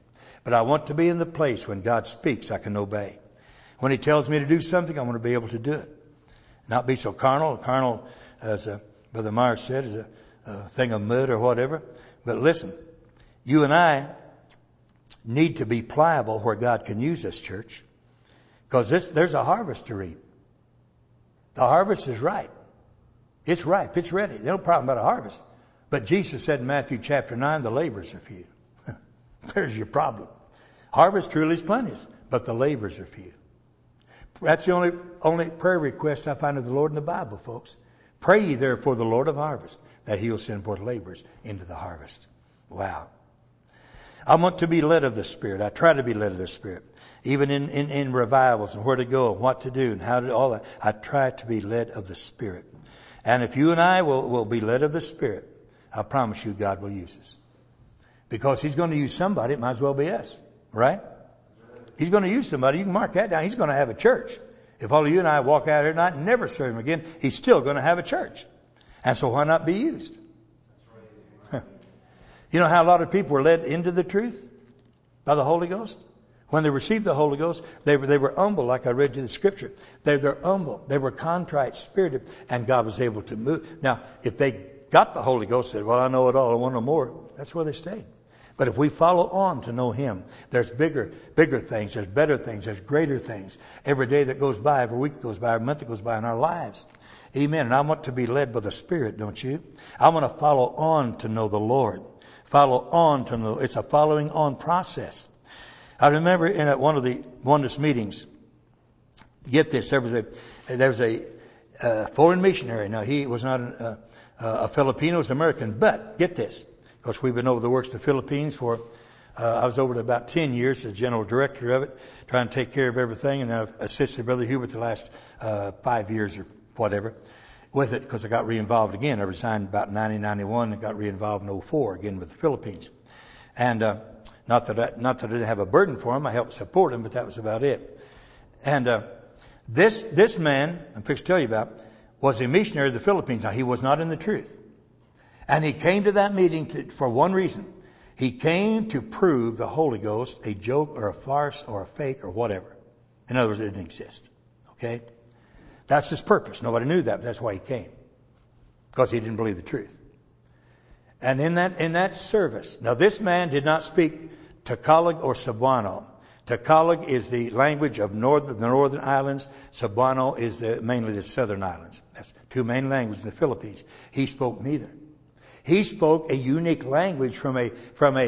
But I want to be in the place when God speaks, I can obey. When He tells me to do something, I want to be able to do it. Not be so carnal. Carnal, as Brother Myers said, is a thing of mud or whatever. But listen, you and I need to be pliable where God can use us, church. Because there's a harvest to reap. The harvest is ripe. It's ripe. It's ready. There's no problem about a harvest. But Jesus said in Matthew chapter 9, the laborers are few. There's your problem. Harvest truly is plenteous, but the laborers are few. That's the only prayer request I find of the Lord in the Bible, folks. Pray ye therefore the Lord of harvest, that He will send forth laborers into the harvest. Wow. I want to be led of the Spirit. I try to be led of the Spirit. Even in revivals and where to go and what to do and how to do all that. I try to be led of the Spirit. And if you and I will be led of the Spirit, I promise you God will use us. Because He's going to use somebody, it might as well be us. Right? He's going to use somebody. You can mark that down. He's going to have a church. If all of you and I walk out here tonight and never serve Him again, He's still going to have a church. And so why not be used? You know how a lot of people were led into the truth? By the Holy Ghost? When they received the Holy Ghost, they were humble, like I read you the scripture. They're humble. They were contrite spirited, and God was able to move. Now, if they got the Holy Ghost and said, well, I know it all, I want no more, that's where they stayed. But if we follow on to know Him, there's bigger things, there's better things, there's greater things. Every day that goes by, every week that goes by, every month that goes by in our lives. Amen. And I want to be led by the Spirit, don't you? I want to follow on to know the Lord. Follow on to know. It's a following on process. I remember in one of the Oneness meetings, get this, there was a foreign missionary. Now, he was not a Filipino, he was American, but get this, because we've been over the works of the Philippines for, I was over it about 10 years as general director of it, trying to take care of everything, and I've assisted Brother Hubert the last 5 years or whatever with it, because I got re-involved again. I resigned about 1991 and got re-involved in 2004 again with the Philippines. And not that I didn't have a burden for him. I helped support him, but that was about it. And this man, I'm fixing to tell you about, was a missionary of the Philippines. Now, he was not in the truth. And he came to that meeting for one reason. He came to prove the Holy Ghost a joke or a farce or a fake or whatever. In other words, it didn't exist. Okay? That's his purpose. Nobody knew that, but that's why he came. Because he didn't believe the truth. And in that service, now this man did not speak Tagalog or Cebuano. Tagalog is the language of the northern islands. Cebuano is mainly the southern islands. That's two main languages in the Philippines. He spoke neither. He spoke a unique language from a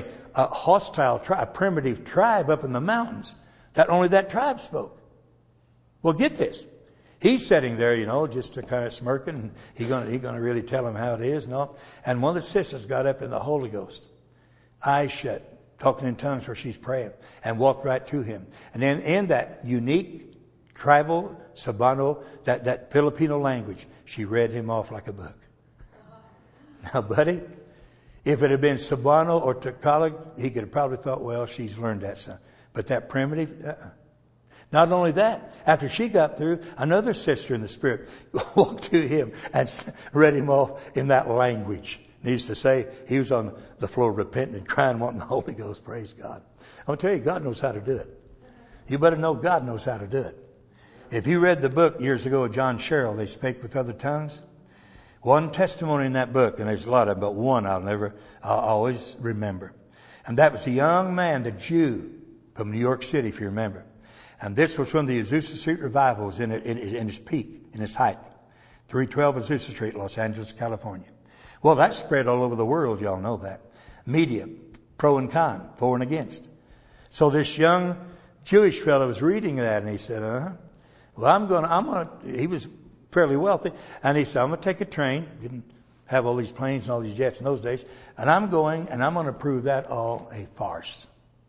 hostile tribe, a primitive tribe up in the mountains that only that tribe spoke. Well, get this. He's sitting there, just kind of smirking, and he's going to really tell him how it is and all. And one of the sisters got up in the Holy Ghost, eyes shut, talking in tongues where she's praying, and walked right to him. And then in that unique tribal Cebuano, that Filipino language, she read him off like a book. Now, buddy, if it had been Cebuano or Tagalog, he could have probably thought, well, she's learned that son. But that primitive, Not only that, after she got through, another sister in the Spirit walked to him and read him off in that language. Needs to say, he was on the floor repenting and crying, wanting the Holy Ghost. Praise God. I'm going to tell you, God knows how to do it. You better know God knows how to do it. If you read the book years ago of John Sherrill, They Spake with Other Tongues, one testimony in that book, and there's a lot of them, but one I'll always remember. And that was a young man, the Jew from New York City, if you remember. And this was when the Azusa Street revival was in its peak, in its height. 312 Azusa Street, Los Angeles, California. Well, that spread all over the world. Y'all know that. Media, pro and con, for and against. So this young Jewish fellow was reading that, and he said, well, he was fairly wealthy. And he said, I'm going to take a train. Didn't have all these planes and all these jets in those days. And I'm going to prove that all a farce.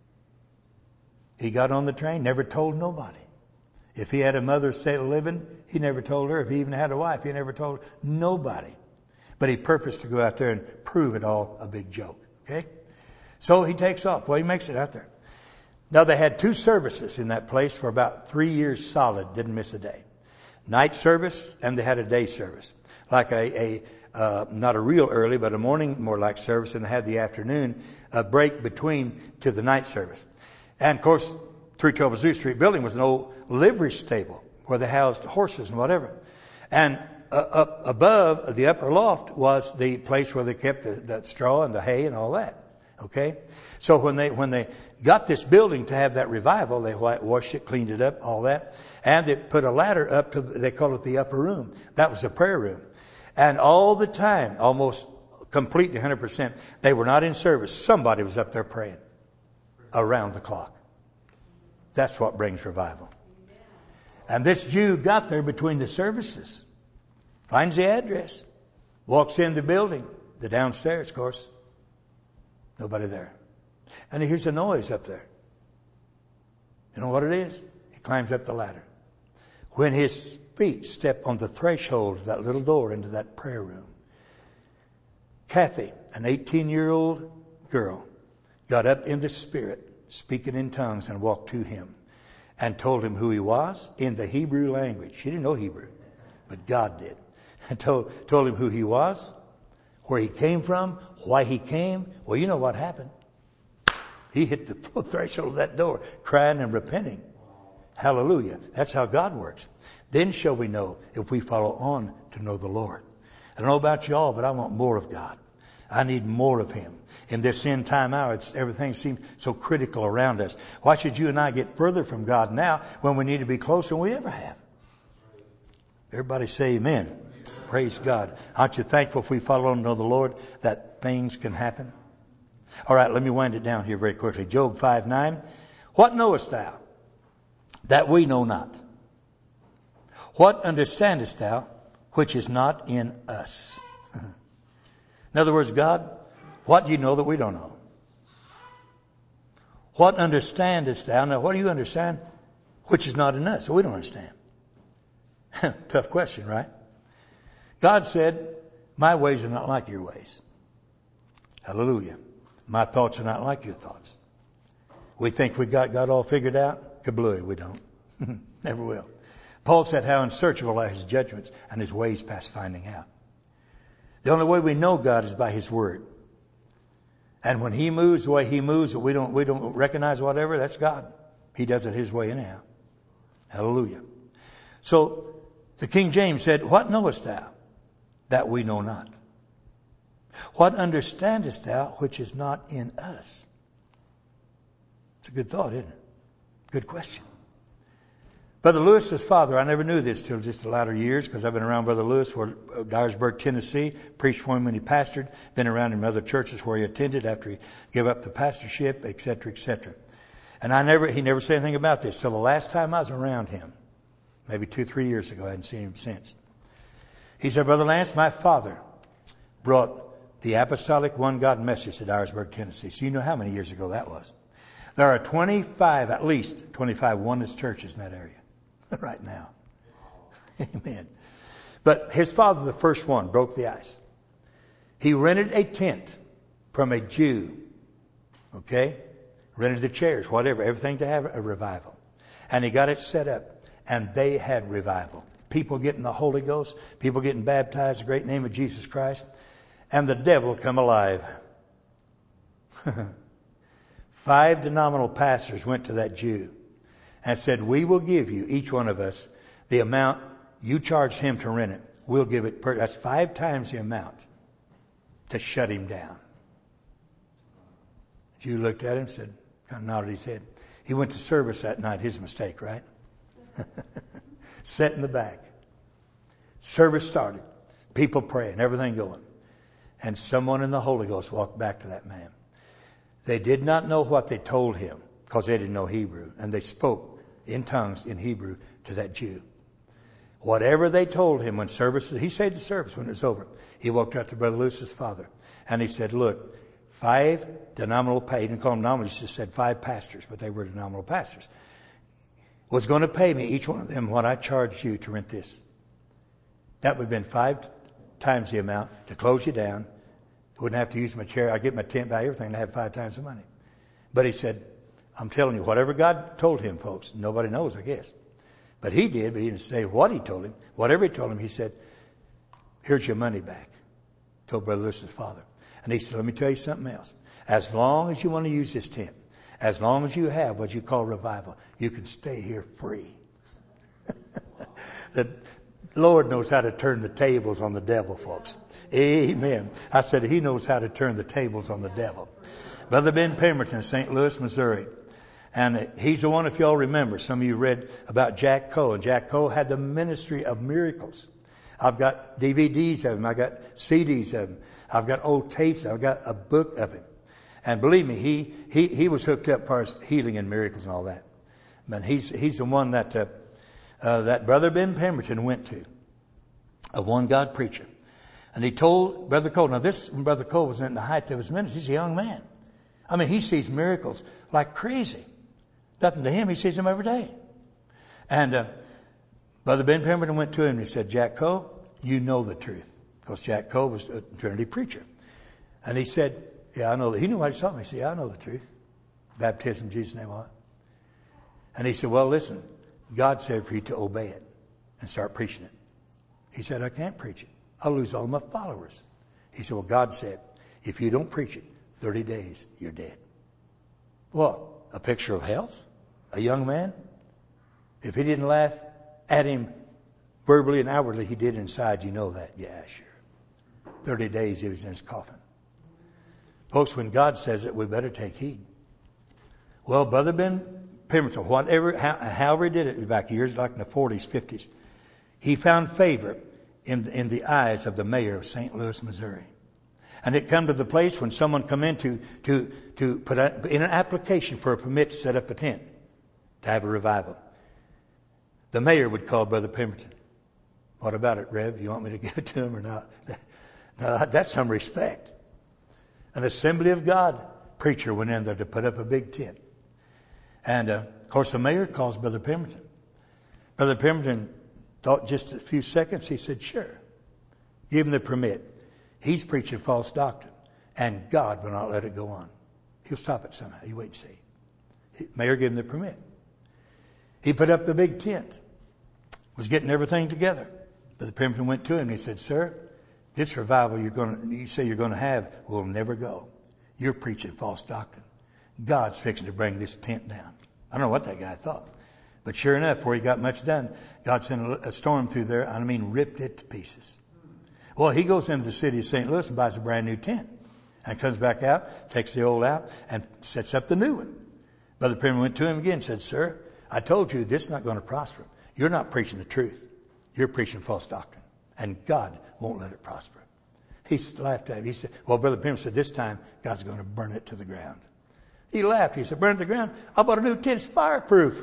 He got on the train, never told nobody. If he had a mother still living, he never told her. If he even had a wife, he never told nobody. But he purposed to go out there and prove it all a big joke. Okay? So he takes off. Well, he makes it out there. Now, they had 2 services in that place for about 3 years solid. Didn't miss a day. Night service, and they had a day service. Like not a real early, but a morning more like service, and they had the afternoon break between to the night service. And of course, 312 Azusa Street building was an old livery stable where they housed horses and whatever. And up above the upper loft was the place where they kept the straw and the hay and all that. Okay? So when they got this building to have that revival, they whitewashed it, cleaned it up, all that. And they put a ladder up to, they call it the upper room. That was the prayer room. And all the time, almost completely 100%, they were not in service. Somebody was up there praying around the clock. That's what brings revival. And this Jew got there between the services. Finds the address. Walks in the building. The downstairs, of course. Nobody there. And he hears a noise up there. You know what it is? He climbs up the ladder. When his feet step on the threshold of that little door into that prayer room, Kathy, an 18-year-old girl, got up in the spirit, speaking in tongues, and walked to him and told him who he was in the Hebrew language. She didn't know Hebrew, but God did. And told him who he was, where he came from, why he came. Well, you know what happened. He hit the threshold of that door, crying and repenting. Hallelujah. That's how God works. Then shall we know if we follow on to know the Lord. I don't know about y'all, but I want more of God. I need more of Him. In this end time hour, everything seems so critical around us. Why should you and I get further from God now when we need to be closer than we ever have? Everybody say amen. Praise God. Aren't you thankful if we follow on to know the Lord that things can happen? All right, let me wind it down here very quickly. Job 5:9. What knowest thou that we know not? What understandest thou which is not in us? In other words, God, what do you know that we don't know? What understandest thou? Now, what do you understand which is not in us? So we don't understand. Tough question, right? God said, my ways are not like your ways. Hallelujah. My thoughts are not like your thoughts. We think we got God all figured out. Kablooey, we don't. Never will. Paul said how unsearchable are his judgments and his ways past finding out. The only way we know God is by his word. And when he moves the way he moves, we don't recognize whatever, that's God. He does it his way anyhow. Hallelujah. So the King James said, what knowest thou that we know not? What understandest thou which is not in us? It's a good thought, isn't it? Good question. Brother Lewis's father, I never knew this till just the latter years because I've been around Brother Lewis for Dyersburg, Tennessee, preached for him when he pastored, been around in other churches where he attended after he gave up the pastorship, etc., etc. And he never said anything about this till the last time I was around him, maybe 2-3 years ago. I hadn't seen him since. He said, Brother Lance, my father brought the apostolic one God message to Dyersburg, Tennessee. So you know how many years ago that was. There are at least 25 oneness churches in that area right now. Amen. But his father, the first one, broke the ice. He rented a tent from a Jew. Okay? Rented the chairs, whatever, everything to have a revival. And he got it set up. And they had revival. People getting the Holy Ghost. People getting baptized in the great name of Jesus Christ. And the devil come alive. 5 denominational pastors went to that Jew and said, we will give you, each one of us, the amount you charged him to rent it. We'll give it, that's 5 times the amount to shut him down. The Jew looked at him and said, kind of nodded his head. He went to service that night, his mistake, right? Sat in the back. Service started. People praying, everything going. And someone in the Holy Ghost walked back to that man. They did not know what they told him because they didn't know Hebrew. And they spoke in tongues in Hebrew to that Jew. Whatever they told him when he saved the service when it was over. He walked out to Brother Lewis's father and he said, look, 5 denominational pay. He didn't call them nominal, he just said 5 pastors, but they were denominational pastors. Was going to pay me, each one of them, what I charged you to rent this. That would have been 5 times the amount to close you down. Wouldn't have to use my chair. I'd get my tent back, everything, and have 5 times the money. But he said, I'm telling you, whatever God told him, folks, nobody knows, I guess. But he did, but he didn't say what he told him. Whatever he told him, he said, here's your money back. Told Brother Lewis's father. And he said, let me tell you something else. As long as you want to use this tent, As long as you have what you call revival, you can stay here free. The Lord knows how to turn the tables on the devil, folks. Amen. I said he knows how to turn the tables on the devil. Brother Ben Pemberton, St. Louis, Missouri. And he's the one, if y'all remember, some of you read about Jack Coe. And Jack Coe had the ministry of miracles. I've got DVDs of him. I've got CDs of him. I've got old tapes. I've got a book of him. And believe me, he was hooked up for healing and miracles and all that. But he's the one that Brother Ben Pemberton went to, a one God preacher. And he told Brother Coe, now this, when Brother Coe was in the height of his ministry, he's a young man. I mean, he sees miracles like crazy. Nothing to him. He sees them every day. And Brother Ben Pemberton went to him and he said, Jack Coe, you know the truth. Because Jack Coe was a Trinity preacher. And he said, yeah, I know that. He knew what he saw me. He said, yeah, I know the truth. Baptism in Jesus' name, what? And he said, well, listen, God said for you to obey it and start preaching it. He said, I can't preach it. I'll lose all my followers. He said, well, God said, if you don't preach it, 30 days, you're dead. What? A picture of health? A young man? If he didn't laugh at him verbally and outwardly, he did inside. You know that? Yeah, sure. 30 days he was in his coffin. Folks, when God says it, we better take heed. Well, Brother Ben Pemberton, however he did it back years like in the 40s, 50s, he found favor in the eyes of the mayor of St. Louis, Missouri. And it come to the place when someone come in to put in an application for a permit to set up a tent to have a revival. The mayor would call Brother Pemberton. What about it, Rev? You want me to give it to him or not? No, that's some respect. An Assembly of God preacher went in there to put up a big tent. And, of course, the mayor calls Brother Pemberton. Brother Pemberton thought just a few seconds. He said, sure. Give him the permit. He's preaching false doctrine. And God will not let it go on. He'll stop it somehow. You wait and see. Mayor gave him the permit. He put up the big tent. Was getting everything together. Brother Pemberton went to him and he said, sir, this revival you say you're going to have will never go. You're preaching false doctrine. God's fixing to bring this tent down. I don't know what that guy thought. But sure enough, before he got much done, God sent a storm through there. I mean, ripped it to pieces. Well, he goes into the city of St. Louis and buys a brand new tent. And comes back out, takes the old out, and sets up the new one. Brother Pemberton went to him again and said, sir, I told you this is not going to prosper. You're not preaching the truth. You're preaching false doctrine. And God won't let it prosper. He laughed at him. He said, well, Brother Pemberton said, this time God's going to burn it to the ground. He laughed. He said, burn it to the ground? I bought a new tent. It's fireproof.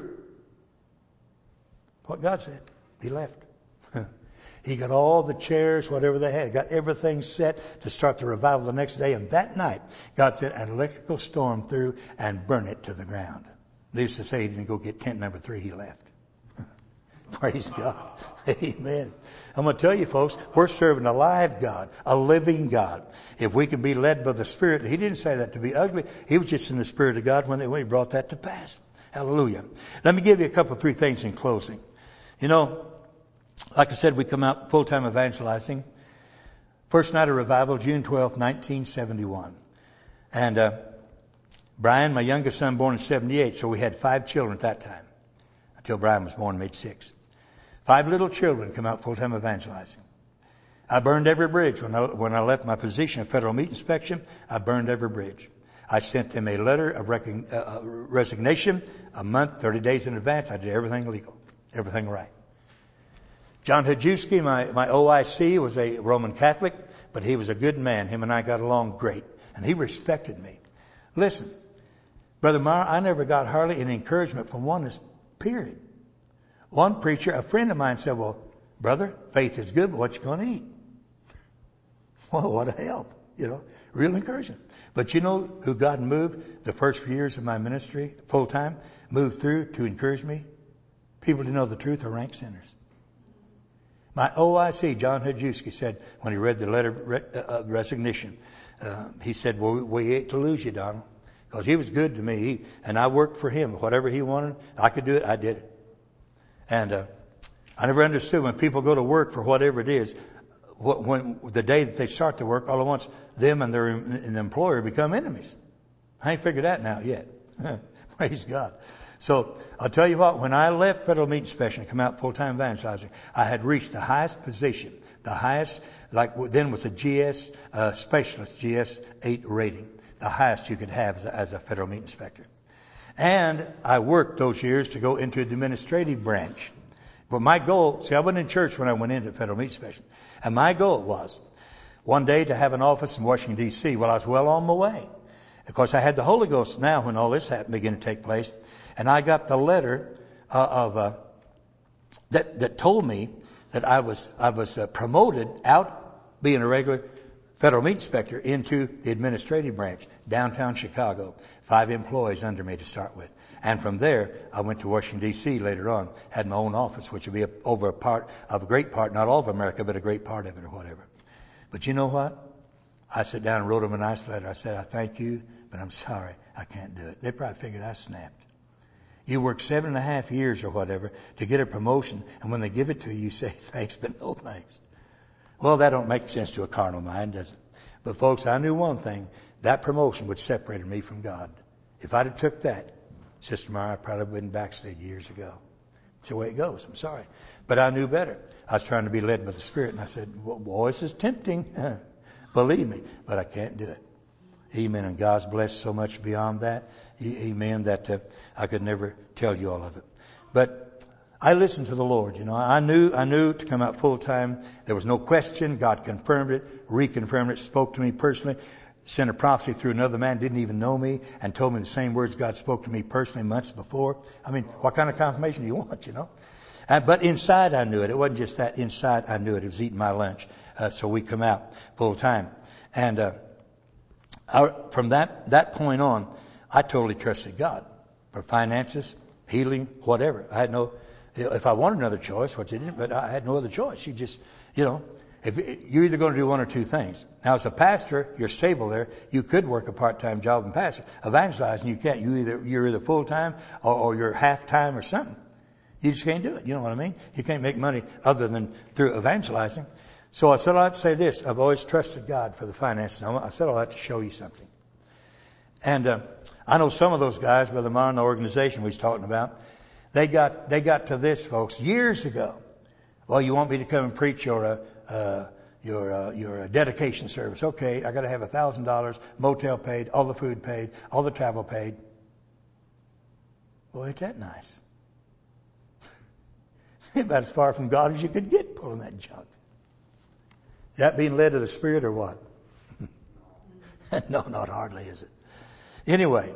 What God said. He left. He got all the chairs, whatever they had, got everything set to start the revival the next day. And that night, God sent an electrical storm through and burned it to the ground. Needless to say, he didn't go get tent number 3. He left. Praise God. Amen. I'm going to tell you, folks, we're serving a live God, a living God. If we can be led by the Spirit, he didn't say that to be ugly. He was just in the Spirit of God when he brought that to pass. Hallelujah. Let me give you a couple, 3 things in closing. You know, like I said, we come out full-time evangelizing. First night of revival, June 12, 1971. And Brian, my youngest son, born in 78, so we had 5 children at that time. Until Brian was born, made 6. 5 little children come out full-time evangelizing. I burned every bridge. When I left my position of federal meat inspection, I burned every bridge. I sent them a letter of resignation a month, 30 days in advance. I did everything legal, everything right. John Hajewski, my OIC, was a Roman Catholic, but he was a good man. Him and I got along great, and he respected me. Listen, Brother Meyer, I never got hardly any encouragement from oneness, period. One preacher, a friend of mine, said, well, brother, faith is good, but what you going to eat? Well, what a help, real encouragement. But you know who God moved the first few years of my ministry, full-time, moved through to encourage me? People to know the truth are rank sinners. My OIC, John Hajewski, said when he read the letter of resignation, he said, well, we hate to lose you, Donald, because he was good to me. And I worked for him. Whatever he wanted, I could do it. I did it. And I never understood when people go to work for whatever it is, when the day that they start the work, all at once, them and their employer become enemies. I ain't figured that out yet. Praise God. So I'll tell you what, when I left Federal Meat Inspection and come out full-time evangelizing, I had reached the highest position, the highest, like then was a GS specialist, GS 8 rating, the highest you could have as a Federal Meat Inspector. And I worked those years to go into the administrative branch. But my goal, see, I wasn't in church when I went into Federal Meat Inspection. And my goal was one day to have an office in Washington, D.C. Well, I was well on my way. Of course, I had the Holy Ghost now when all this began to take place. And I got the letter that told me that I was promoted out being a regular Federal Meat Inspector into the administrative branch, downtown Chicago. 5 employees under me to start with. And from there, I went to Washington, D.C. later on, had my own office, which would be over a part of a great part, not all of America, but a great part of it or whatever. But you know what? I sat down and wrote them a nice letter. I said, I thank you, but I'm sorry, I can't do it. They probably figured I snapped. You work 7.5 years or whatever to get a promotion, and when they give it to you, you say thanks, but no thanks. Well, that don't make sense to a carnal mind, does it? But folks, I knew one thing. That promotion would separate me from God. If I'd have took that, Sister Mara, I probably wouldn't backslid years ago. It's the way it goes. I'm sorry. But I knew better. I was trying to be led by the Spirit, and I said, well, boy, this is tempting. Believe me, but I can't do it. Amen. And God's blessed so much beyond that. Amen. That I could never tell you all of it. But I listened to the Lord. You know, I knew to come out full time. There was no question. God confirmed it, reconfirmed it, spoke to me personally. Sent a prophecy through another man, didn't even know me, and told me the same words God spoke to me personally months before. I mean, what kind of confirmation do you want, you know? But inside I knew it. It wasn't just that. Inside I knew it. It was eating my lunch. So we come out full time. And from that point on, I totally trusted God for finances, healing, whatever. I had no, if I wanted another choice, which I didn't, but I had no other choice. You just, you know, if you're either going to do one or two things. Now, as a pastor, you're stable there. You could work a part-time job and pastor. Evangelizing, you can't. You're either full-time or you're half-time or something. You just can't do it. You know what I mean? You can't make money other than through evangelizing. So I said all that to say this. I've always trusted God for the finances. I said all that to show you something. And I know some of those guys, Brother Mon, the organization we was talking about, they got to this, folks, years ago. Well, you want me to come and preach your dedication service. Okay, I got to have $1,000, motel paid, all the food paid, all the travel paid. Boy, ain't that nice? About as far from God as you could get pulling that junk. Is that being led of the Spirit or what? No, not hardly, is it? Anyway,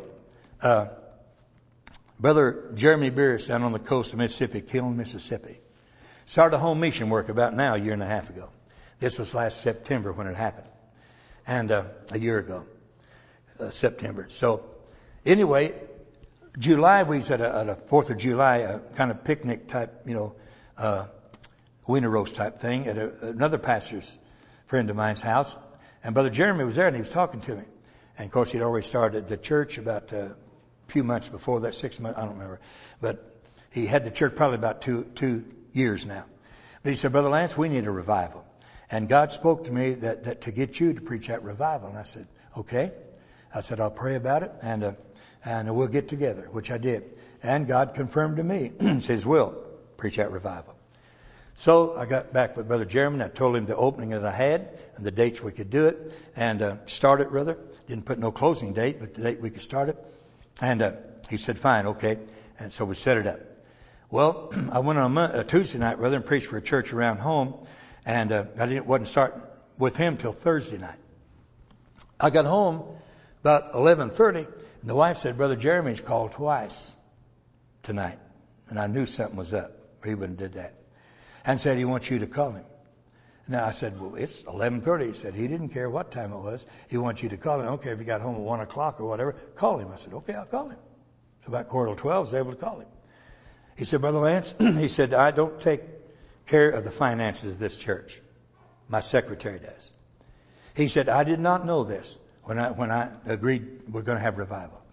Brother Jeremy Beers down on the coast of Mississippi, Killen, Mississippi, started a home mission work about now a year and a half ago. This was last September when it happened. And a year ago, September. So anyway, July, we was at a 4th of July, kind of picnic type, wiener roast type thing at another pastor's friend of mine's house. And Brother Jeremy was there and he was talking to me. And of course, he'd already started the church about a few months before that, 6 months, I don't remember. But he had the church probably about two years now. But he said, Brother Lance, we need a revival. And God spoke to me that to get you to preach that revival. And I said, okay. I said, I'll pray about it and we'll get together, which I did. And God confirmed to me, it's His will, preach that revival. So I got back with Brother Jeremy and I told him the opening that I had and the dates we could do it and start it rather. Didn't put no closing date, but the date we could start it. And he said, fine, okay. And so we set it up. Well, I went on a Tuesday night rather and preached for a church around home. And wasn't starting with him till Thursday night. I got home about 11:30, and the wife said, Brother Jeremy's called twice tonight. And I knew something was up, or he wouldn't have did that. And said he wants you to call him. Now I said, well, it's 11:30. He said he didn't care what time it was. He wants you to call him. Okay, if you got home at 1 o'clock or whatever, call him. I said, okay, I'll call him. So about 11:45, I was able to call him. He said, Brother Lance, he said, I don't take care of the finances of this church. My secretary does. He said, I did not know this when I agreed we're going to have revival.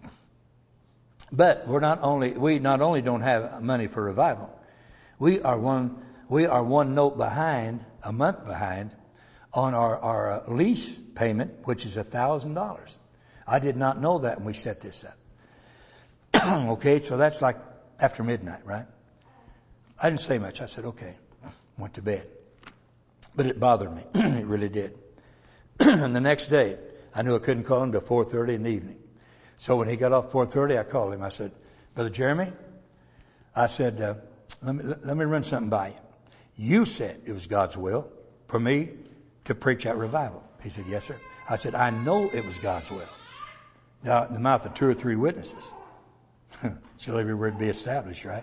But we not only don't have money for revival, we are one note behind, a month behind, on our lease payment, which is $1,000. I did not know that when we set this up. Okay, so that's like after midnight, right? I didn't say much. I said, okay. Went to bed. But it bothered me. It really did. And the next day, I knew I couldn't call him till 4:30 in the evening. So when he got off 4:30, I called him. I said, Brother Jeremy, I said, let me run something by you. You said it was God's will for me to preach at revival. He said, yes, sir. I said, I know it was God's will. Now, in the mouth of 2 or 3 witnesses, shall every word be established, right?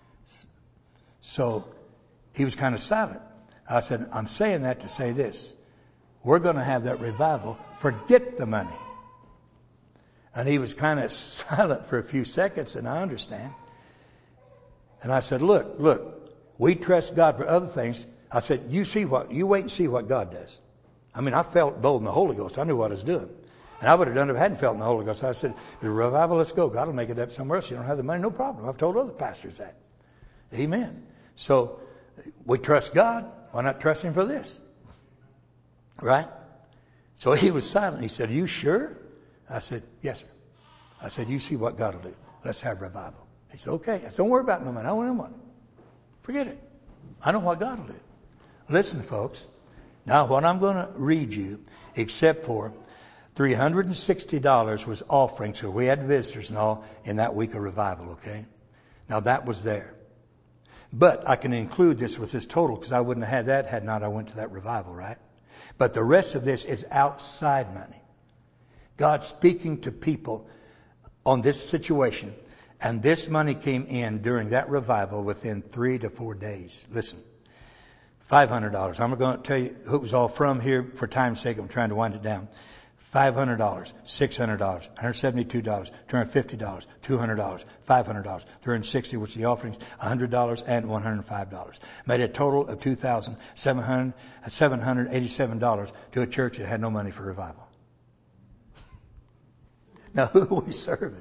So he was kind of silent. I said, I'm saying that to say this. We're going to have that revival. Forget the money. And he was kind of silent for a few seconds, and I understand. And I said, look, we trust God for other things. I said, you wait and see what God does. I mean, I felt bold in the Holy Ghost. I knew what I was doing. And I would have done it if I hadn't felt in the Holy Ghost. I said, the revival, let's go. God will make it up somewhere else. You don't have the money, no problem. I've told other pastors that. Amen. So we trust God. Why not trust him for this? Right? So he was silent. He said, are you sure? I said, yes, sir. I said, you see what God will do. Let's have revival. He said, okay. I said, don't worry about no money. I don't want money. Forget it. I know what God will do. Listen, folks. Now, what I'm going to read you, except for $360 was offering. So we had visitors and all in that week of revival, okay? Now, that was there. But I can include this with this total because I wouldn't have had that had not I went to that revival, right? But the rest of this is outside money. God speaking to people on this situation. And this money came in during that revival within 3 to 4 days. Listen, $500. I'm going to tell you who it was all from here. For time's sake, I'm trying to wind it down. $500, $600, $172, $250, $200, $500, $360, which is the offerings, $100 and $105. Made a total of $2,787 to a church that had no money for revival. Now, who are we serving?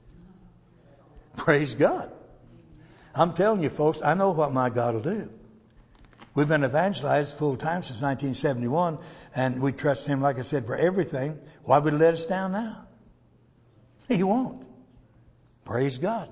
Praise God. I'm telling you, folks, I know what my God will do. We've been evangelized full time since 1971, and we trust him, like I said, for everything. Why would he let us down now? He won't. Praise God.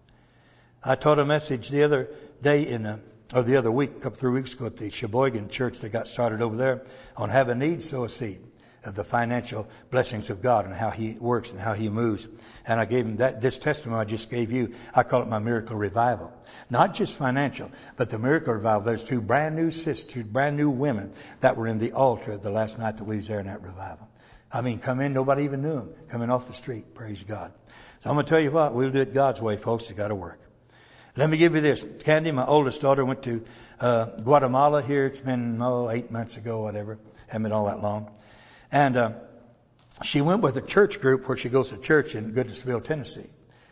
I taught a message the other day the other week, 3 weeks ago at the Sheboygan church that got started over there on have a need, sow a seed of the financial blessings of God and how he works and how he moves. And I gave him this testimony I just gave you. I call it my miracle revival. Not just financial, but the miracle revival. There's 2 brand new sisters, brand new women that were in the altar the last night that we was there in that revival. I mean, come in, nobody even knew them. Coming off the street, praise God. So I'm going to tell you what, we'll do it God's way, folks. It's got to work. Let me give you this. Candy, my oldest daughter, went to Guatemala here. It's been 8 months ago, whatever. Haven't been all that long. And she went with a church group where she goes to church in Goodnessville, Tennessee.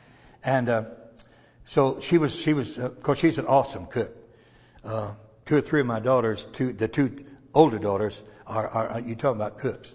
And so she was. Of course, she's an awesome cook. 2 or 3 of my daughters, the 2 older daughters, are you talking about cooks?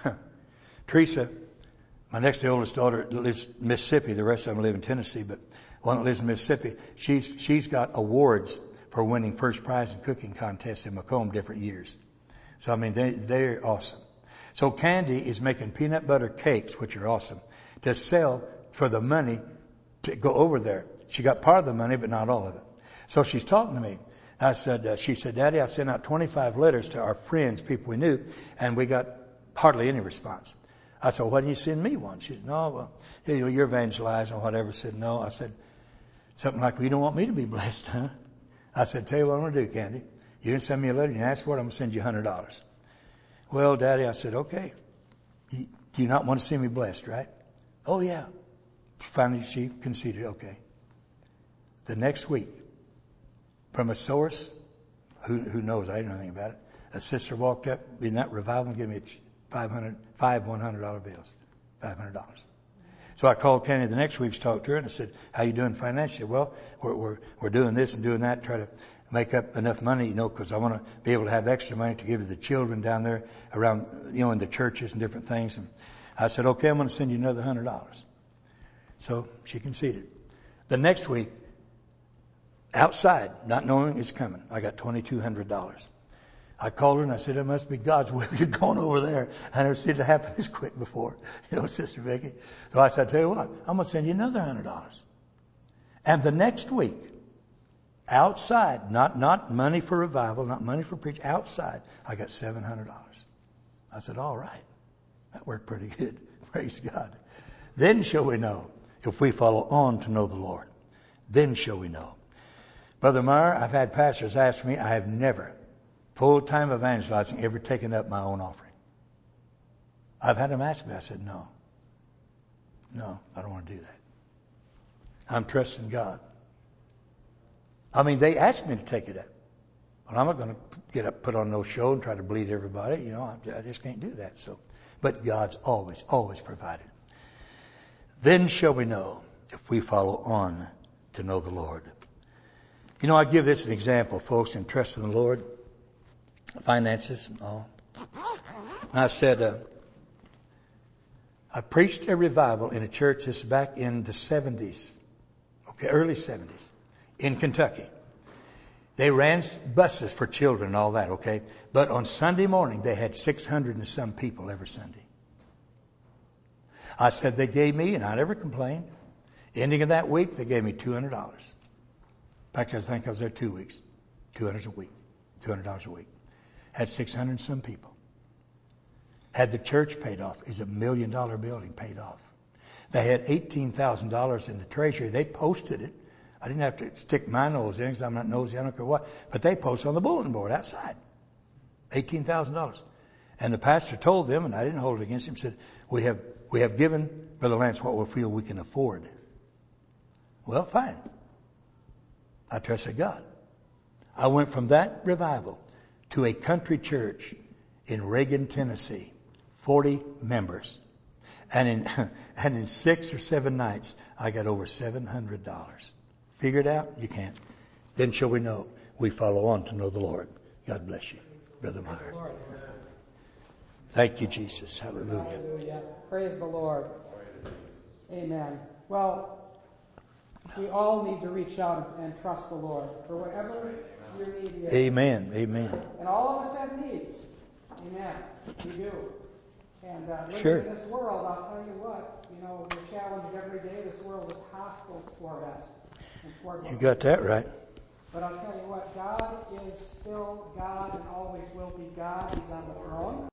Teresa, my next oldest daughter, lives in Mississippi. The rest of them live in Tennessee, but one that lives in Mississippi, she's got awards for winning first prize in cooking contests in Macomb different years. So I mean, they're awesome. So Candy is making peanut butter cakes, which are awesome, to sell for the money to go over there. She got part of the money, but not all of it. So she's talking to me. She said, Daddy, I sent out 25 letters to our friends, people we knew, and we got hardly any response. I said, why didn't you send me one? She said, no, well, you're evangelizing or whatever. I said, no. I said, something like, well, you don't want me to be blessed, huh? I said, tell you what I'm going to do, Candy. You didn't send me a letter. You asked for it. I'm going to send you $100. Well, Daddy, I said, okay. Do you not want to see me blessed, right? Oh, yeah. Finally, she conceded, okay. The next week, from a source, who knows, I didn't know anything about it, a sister walked up in that revival and gave me five $100 bills, $500. So I called Candy the next week to talk to her, and I said, how you doing financially? Well, we're doing this and doing that, try to make up enough money, because I want to be able to have extra money to give to the children down there around, in the churches and different things. And I said, okay, I'm going to send you another $100. So she conceded. The next week, outside, not knowing it's coming, I got $2,200. I called her and I said, it must be God's will you're going over there. I never seen it happen this quick before, Sister Vicki. So I said, I tell you what, I'm going to send you another $100. And the next week, outside, not money for revival, not money for preach, outside, I got $700. I said, all right. That worked pretty good. Praise God. Then shall we know, if we follow on to know the Lord. Then shall we know. Brother Meyer, I've had pastors ask me, I have never, full-time evangelizing, ever taken up my own offering. I've had them ask me. I said, no, I don't want to do that. I'm trusting God. I mean, they asked me to take it up. But I'm not going to get up, put on no show and try to bleed everybody. I just can't do that. So, but God's always provided. Then shall we know if we follow on to know the Lord. I give this an example, folks, in trusting the Lord. Finances and all. I said, I preached a revival in a church that's back in the 70s. Okay, early 70s. In Kentucky. They ran buses for children and all that, okay? But on Sunday morning, they had 600 and some people every Sunday. I said they gave me, and I never complained. Ending of that week, they gave me $200. In fact, I think I was there 2 weeks. $200 a week. $200 a week. Had 600 and some people. Had the church paid off. It's $1 million building paid off. They had $18,000 in the treasury. They posted it. I didn't have to stick my nose in because I'm not nosy, I don't care what. But they posted on the bulletin board outside. $18,000. And the pastor told them, and I didn't hold it against him, said, we have given Brother Lance what we feel we can afford. Well, fine. I trusted God. I went from that revival to a country church in Reagan, Tennessee. 40 members. And in 6 or 7 nights, I got over $700. Figure it out? You can't. Then shall we know. We follow on to know the Lord. God bless you, Brother Meyer. Thank you, Jesus. Hallelujah. Hallelujah. Praise the Lord. Amen. Well, we all need to reach out and trust the Lord for whatever your need is. Amen. Amen. And all of us have needs. Amen. We do. And living Sure. in this world, I'll tell you what, we're challenged every day. This world is hostile toward us. You got that right. But I'll tell you what, God is still God and always will be God. He's on the throne.